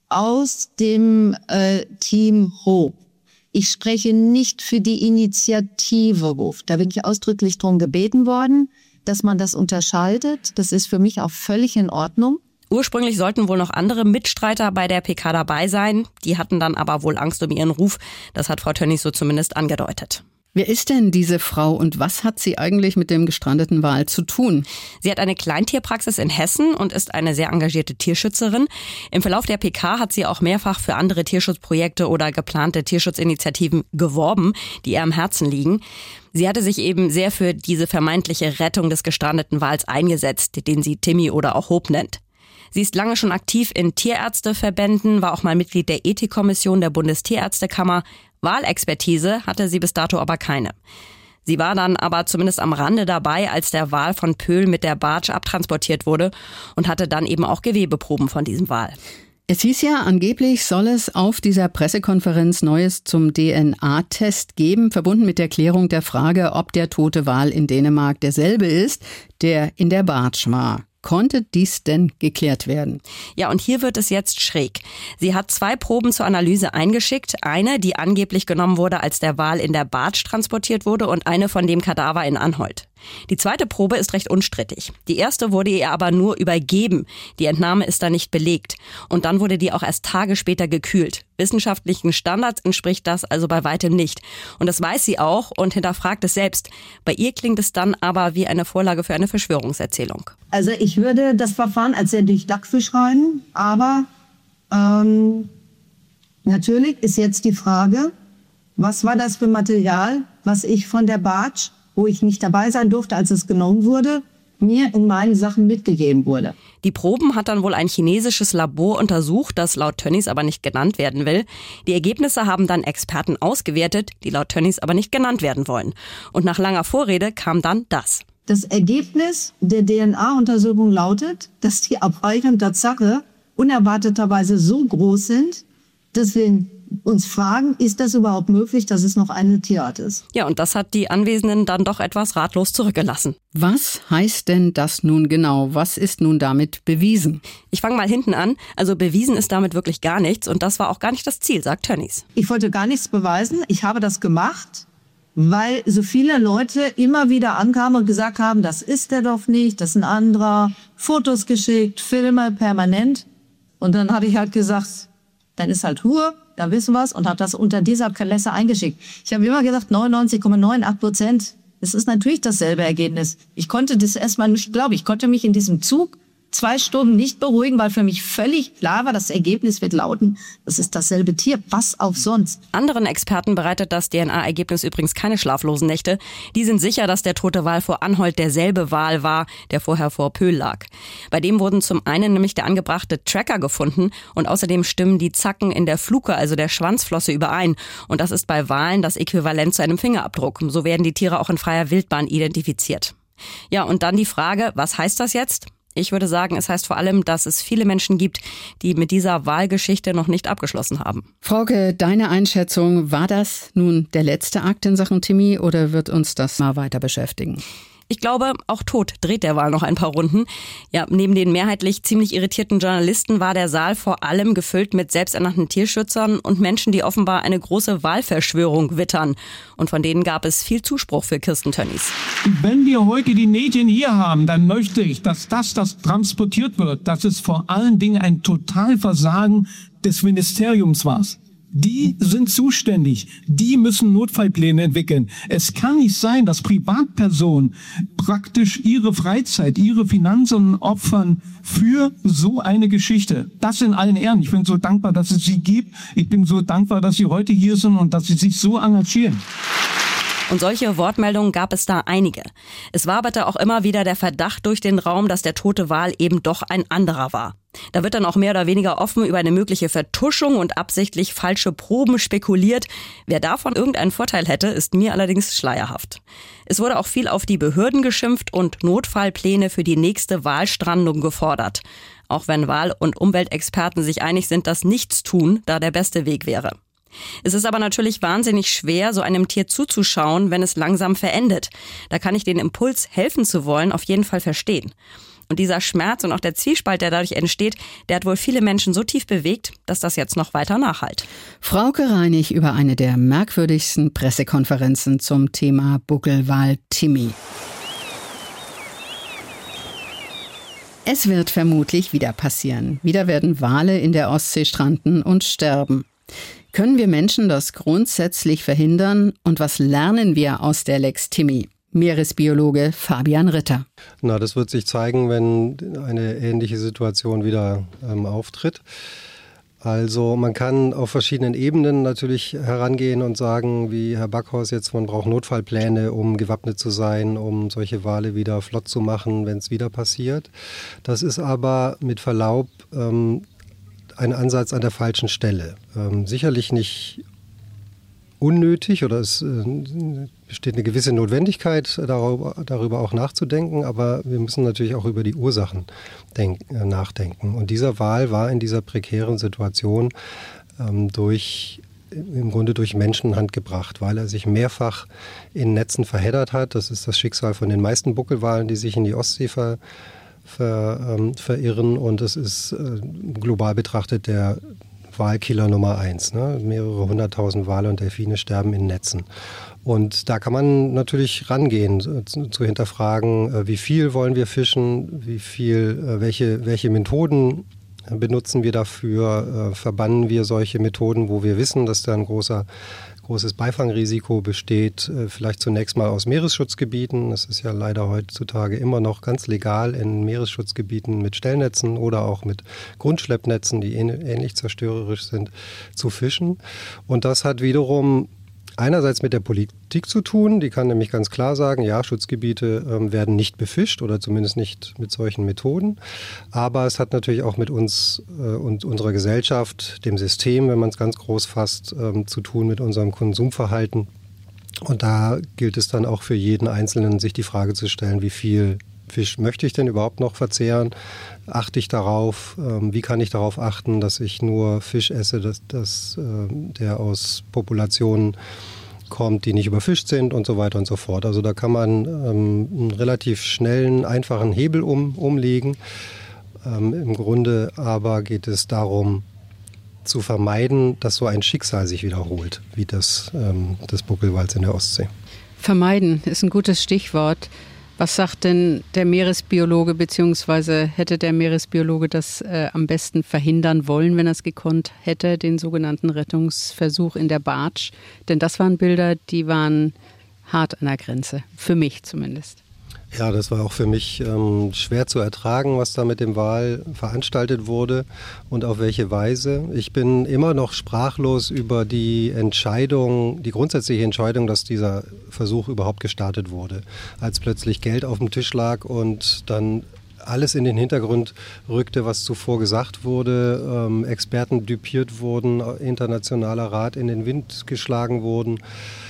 S27: aus dem äh, Team Hope. Ich spreche nicht für die Initiative Ruf. Da bin ich ausdrücklich drum gebeten worden, dass man das unterscheidet. Das ist für mich auch völlig in Ordnung.
S26: Ursprünglich sollten wohl noch andere Mitstreiter bei der P K dabei sein. Die hatten dann aber wohl Angst um ihren Ruf. Das hat Frau Tönnies so zumindest angedeutet.
S2: Wer ist denn diese Frau und was hat sie eigentlich mit dem gestrandeten Wal zu tun?
S26: Sie hat eine Kleintierpraxis in Hessen und ist eine sehr engagierte Tierschützerin. Im Verlauf der P K hat sie auch mehrfach für andere Tierschutzprojekte oder geplante Tierschutzinitiativen geworben, die ihr am Herzen liegen. Sie hatte sich eben sehr für diese vermeintliche Rettung des gestrandeten Wals eingesetzt, den sie Timmy oder auch Hope nennt. Sie ist lange schon aktiv in Tierärzteverbänden, war auch mal Mitglied der Ethikkommission der Bundestierärztekammer. Wahlexpertise hatte sie bis dato aber keine. Sie war dann aber zumindest am Rande dabei, als der Wal von Pöhl mit der Barge abtransportiert wurde und hatte dann eben auch Gewebeproben von diesem Wal.
S2: Es hieß ja, angeblich soll es auf dieser Pressekonferenz Neues zum D N A-Test geben, verbunden mit der Klärung der Frage, ob der tote Wal in Dänemark derselbe ist, der in der Barge war. Konnte dies denn geklärt werden?
S26: Ja, und hier wird es jetzt schräg. Sie hat zwei Proben zur Analyse eingeschickt. Eine, die angeblich genommen wurde, als der Wal in der Bartsch transportiert wurde, und eine von dem Kadaver in Anholt. Die zweite Probe ist recht unstrittig. Die erste wurde ihr aber nur übergeben. Die Entnahme ist da nicht belegt. Und dann wurde die auch erst Tage später gekühlt. Wissenschaftlichen Standards entspricht das also bei weitem nicht. Und das weiß sie auch und hinterfragt es selbst. Bei ihr klingt es dann aber wie eine Vorlage für eine Verschwörungserzählung.
S27: Also ich würde das Verfahren als sehr durchdacht beschreiben, aber ähm, natürlich ist jetzt die Frage, was war das für Material, was ich von der Bartsch, wo ich nicht dabei sein durfte, als es genommen wurde, mir in meinen Sachen mitgegeben wurde.
S26: Die Proben hat dann wohl ein chinesisches Labor untersucht, das laut Tönnies aber nicht genannt werden will. Die Ergebnisse haben dann Experten ausgewertet, die laut Tönnies aber nicht genannt werden wollen. Und nach langer Vorrede kam dann das.
S27: Das Ergebnis der D N A-Untersuchung lautet, dass die Abweichungen der Tatsache unerwarteterweise so groß sind, dass wir uns fragen, ist das überhaupt möglich, dass es noch eine Tierart ist?
S26: Ja, und das hat die Anwesenden dann doch etwas ratlos zurückgelassen.
S2: Was heißt denn das nun genau? Was ist nun damit bewiesen?
S26: Ich fange mal hinten an. Also bewiesen ist damit wirklich gar nichts und das war auch gar nicht das Ziel, sagt Tönnies.
S27: Ich wollte gar nichts beweisen. Ich habe das gemacht, weil so viele Leute immer wieder ankamen und gesagt haben, das ist der doch nicht, das ist ein anderer. Fotos geschickt, Filme permanent. Und dann habe ich halt gesagt, dann ist halt Ruhe. Da wissen wir es, und habe das unter dieser Kalesse eingeschickt. Ich habe immer gesagt, neunundneunzig Komma achtundneunzig Prozent. Es ist natürlich dasselbe Ergebnis. Ich konnte das erstmal nicht glauben. Ich konnte mich in diesem Zug zwei Stunden nicht beruhigen, weil für mich völlig klar war, das Ergebnis wird lauten, das ist dasselbe Tier. Was auch sonst.
S26: Anderen Experten bereitet das D N A-Ergebnis übrigens keine schlaflosen Nächte. Die sind sicher, dass der tote Wal vor Anholt derselbe Wal war, der vorher vor Pöhl lag. Bei dem wurden zum einen nämlich der angebrachte Tracker gefunden und außerdem stimmen die Zacken in der Fluke, also der Schwanzflosse, überein. Und das ist bei Walen das Äquivalent zu einem Fingerabdruck. So werden die Tiere auch in freier Wildbahn identifiziert. Ja, und dann die Frage, was heißt das jetzt? Ich würde sagen, es heißt vor allem, dass es viele Menschen gibt, die mit dieser Wahlgeschichte noch nicht abgeschlossen haben.
S2: Frauke, deine Einschätzung, war das nun der letzte Akt in Sachen Timmy oder wird uns das mal weiter beschäftigen?
S26: Ich glaube, auch tot dreht der Wal noch ein paar Runden. Ja, neben den mehrheitlich ziemlich irritierten Journalisten war der Saal vor allem gefüllt mit selbsternannten Tierschützern und Menschen, die offenbar eine große Wahlverschwörung wittern. Und von denen gab es viel Zuspruch für Kirsten Tönnies.
S1: Wenn wir heute die Medien hier haben, dann möchte ich, dass das, das transportiert wird, dass es vor allen Dingen ein Totalversagen des Ministeriums war. Die sind zuständig. Die müssen Notfallpläne entwickeln. Es kann nicht sein, dass Privatpersonen praktisch ihre Freizeit, ihre Finanzen opfern für so eine Geschichte. Das in allen Ehren. Ich bin so dankbar, dass es sie gibt. Ich bin so dankbar, dass sie heute hier sind und dass sie sich so engagieren.
S26: Und solche Wortmeldungen gab es da einige. Es waberte auch immer wieder der Verdacht durch den Raum, dass der tote Wal eben doch ein anderer war. Da wird dann auch mehr oder weniger offen über eine mögliche Vertuschung und absichtlich falsche Proben spekuliert. Wer davon irgendeinen Vorteil hätte, ist mir allerdings schleierhaft. Es wurde auch viel auf die Behörden geschimpft und Notfallpläne für die nächste Walstrandung gefordert. Auch wenn Wal- und Umweltexperten sich einig sind, dass Nichtstun da der beste Weg wäre. Es ist aber natürlich wahnsinnig schwer, so einem Tier zuzuschauen, wenn es langsam verendet. Da kann ich den Impuls, helfen zu wollen, auf jeden Fall verstehen. Und dieser Schmerz und auch der Zwiespalt, der dadurch entsteht, der hat wohl viele Menschen so tief bewegt, dass das jetzt noch weiter nachhallt.
S2: Frauke Reinig über eine der merkwürdigsten Pressekonferenzen zum Thema Buckelwal Timmy. Es wird vermutlich wieder passieren. Wieder werden Wale in der Ostsee stranden und sterben. Können wir Menschen das grundsätzlich verhindern? Und was lernen wir aus der Lex Timmy? Meeresbiologe Fabian Ritter.
S12: Na, das wird sich zeigen, wenn eine ähnliche Situation wieder ähm, auftritt. Also man kann auf verschiedenen Ebenen natürlich herangehen und sagen, wie Herr Backhaus jetzt, man braucht Notfallpläne, um gewappnet zu sein, um solche Wale wieder flott zu machen, wenn es wieder passiert. Das ist aber mit Verlaub ähm, ein Ansatz an der falschen Stelle. Ähm, sicherlich nicht unnötig oder es äh, besteht eine gewisse Notwendigkeit, darüber, darüber auch nachzudenken, aber wir müssen natürlich auch über die Ursachen denk, äh, nachdenken. Und dieser Wal war in dieser prekären Situation ähm, durch, im Grunde durch Menschenhand gebracht, weil er sich mehrfach in Netzen verheddert hat. Das ist das Schicksal von den meisten Buckelwalen, die sich in die Ostsee ver ver, ähm, verirren und es ist äh, global betrachtet der Walkiller Nummer eins. Ne? Mehrere hunderttausend Wale und Delfine sterben in Netzen. Und da kann man natürlich rangehen, zu, zu hinterfragen, äh, wie viel wollen wir fischen, wie viel, äh, welche, welche Methoden benutzen wir dafür, äh, verbannen wir solche Methoden, wo wir wissen, dass da ein großer großes Beifangrisiko besteht, vielleicht zunächst mal aus Meeresschutzgebieten. Das ist ja leider heutzutage immer noch ganz legal in Meeresschutzgebieten mit Stellnetzen oder auch mit Grundschleppnetzen, die ähnlich zerstörerisch sind, zu fischen. Und das hat wiederum einerseits mit der Politik zu tun, die kann nämlich ganz klar sagen, ja, Schutzgebiete ähm, werden nicht befischt oder zumindest nicht mit solchen Methoden. Aber es hat natürlich auch mit uns äh, und unserer Gesellschaft, dem System, wenn man es ganz groß fasst, ähm, zu tun mit unserem Konsumverhalten. Und da gilt es dann auch für jeden Einzelnen, sich die Frage zu stellen, wie viel Fisch möchte ich denn überhaupt noch verzehren? Achte ich darauf? Ähm, wie kann ich darauf achten, dass ich nur Fisch esse, dass, dass, äh, der aus Populationen kommt, die nicht überfischt sind und so weiter und so fort. Also da kann man ähm, einen relativ schnellen, einfachen Hebel um, umlegen. Ähm, Im Grunde aber geht es darum, zu vermeiden, dass so ein Schicksal sich wiederholt, wie das ähm, des Buckelwals in der Ostsee.
S2: Vermeiden ist ein gutes Stichwort. Was sagt denn der Meeresbiologe, beziehungsweise hätte der Meeresbiologe das äh, am besten verhindern wollen, wenn er es gekonnt hätte, den sogenannten Rettungsversuch in der Bartsch? Denn das waren Bilder, die waren hart an der Grenze, für mich zumindest.
S12: Ja, das war auch für mich ähm, schwer zu ertragen, was da mit dem Wal veranstaltet wurde und auf welche Weise. Ich bin immer noch sprachlos über die Entscheidung, die grundsätzliche Entscheidung, dass dieser Versuch überhaupt gestartet wurde. Als plötzlich Geld auf dem Tisch lag und dann alles in den Hintergrund rückte, was zuvor gesagt wurde, ähm, Experten düpiert wurden, internationaler Rat in den Wind geschlagen wurden.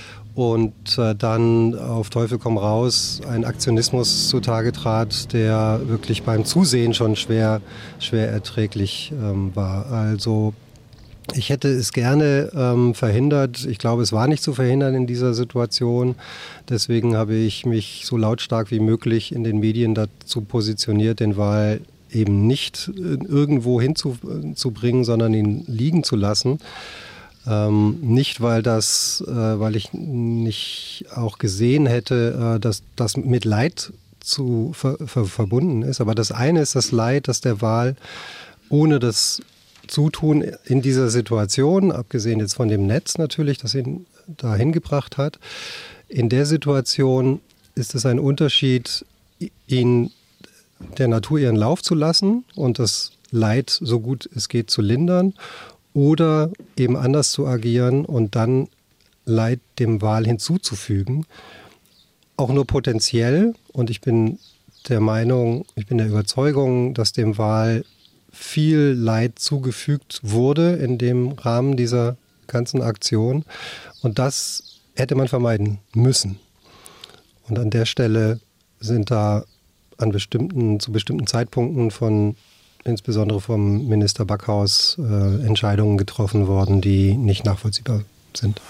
S12: Und äh, dann auf Teufel komm raus ein Aktionismus zutage trat, der wirklich beim Zusehen schon schwer, schwer erträglich ähm, war. Also ich hätte es gerne ähm, verhindert. Ich glaube, es war nicht zu verhindern in dieser Situation. Deswegen habe ich mich so lautstark wie möglich in den Medien dazu positioniert, den Wal eben nicht irgendwo hinzubringen, sondern ihn liegen zu lassen. Ähm, nicht, weil das, äh, weil ich nicht auch gesehen hätte, äh, dass das mit Leid zu ver, ver, verbunden ist. Aber das eine ist das Leid, dass der Wal ohne das Zutun in dieser Situation, abgesehen jetzt von dem Netz natürlich, das ihn dahin gebracht hat, in der Situation ist es ein Unterschied, ihn der Natur ihren Lauf zu lassen und das Leid so gut es geht zu lindern. Oder eben anders zu agieren und dann Leid dem Wal hinzuzufügen, auch nur potenziell. Und ich bin der Meinung, ich bin der Überzeugung, dass dem Wal viel Leid zugefügt wurde in dem Rahmen dieser ganzen Aktion. Und das hätte man vermeiden müssen. Und an der Stelle sind da an bestimmten, zu bestimmten Zeitpunkten von insbesondere vom Minister Backhaus äh, Entscheidungen getroffen worden, die nicht nachvollziehbar sind.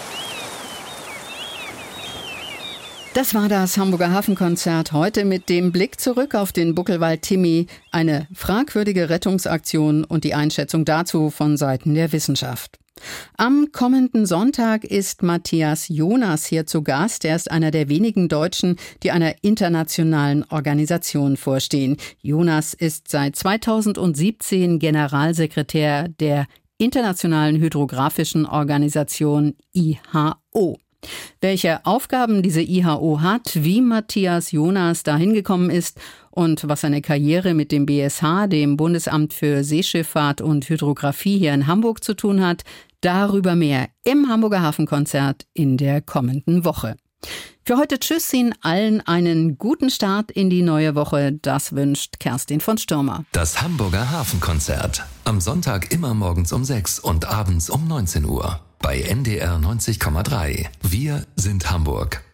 S2: Das war das Hamburger Hafenkonzert heute mit dem Blick zurück auf den Buckelwal Timmy, eine fragwürdige Rettungsaktion und die Einschätzung dazu von Seiten der Wissenschaft. Am kommenden Sonntag ist Matthias Jonas hier zu Gast. Er ist einer der wenigen Deutschen, die einer internationalen Organisation vorstehen. Jonas ist seit zweitausendsiebzehn Generalsekretär der Internationalen Hydrographischen Organisation I H O. Welche Aufgaben diese I H O hat, wie Matthias Jonas dahin gekommen ist und was seine Karriere mit dem B S H, dem Bundesamt für Seeschifffahrt und Hydrographie hier in Hamburg zu tun hat, darüber mehr im Hamburger Hafenkonzert in der kommenden Woche. Für heute tschüss, Ihnen allen einen guten Start in die neue Woche. Das wünscht Kerstin von Stürmer.
S4: Das Hamburger Hafenkonzert. Am Sonntag immer morgens um sechs und abends um neunzehn Uhr. Bei N D R neunzig Komma drei. Wir sind Hamburg.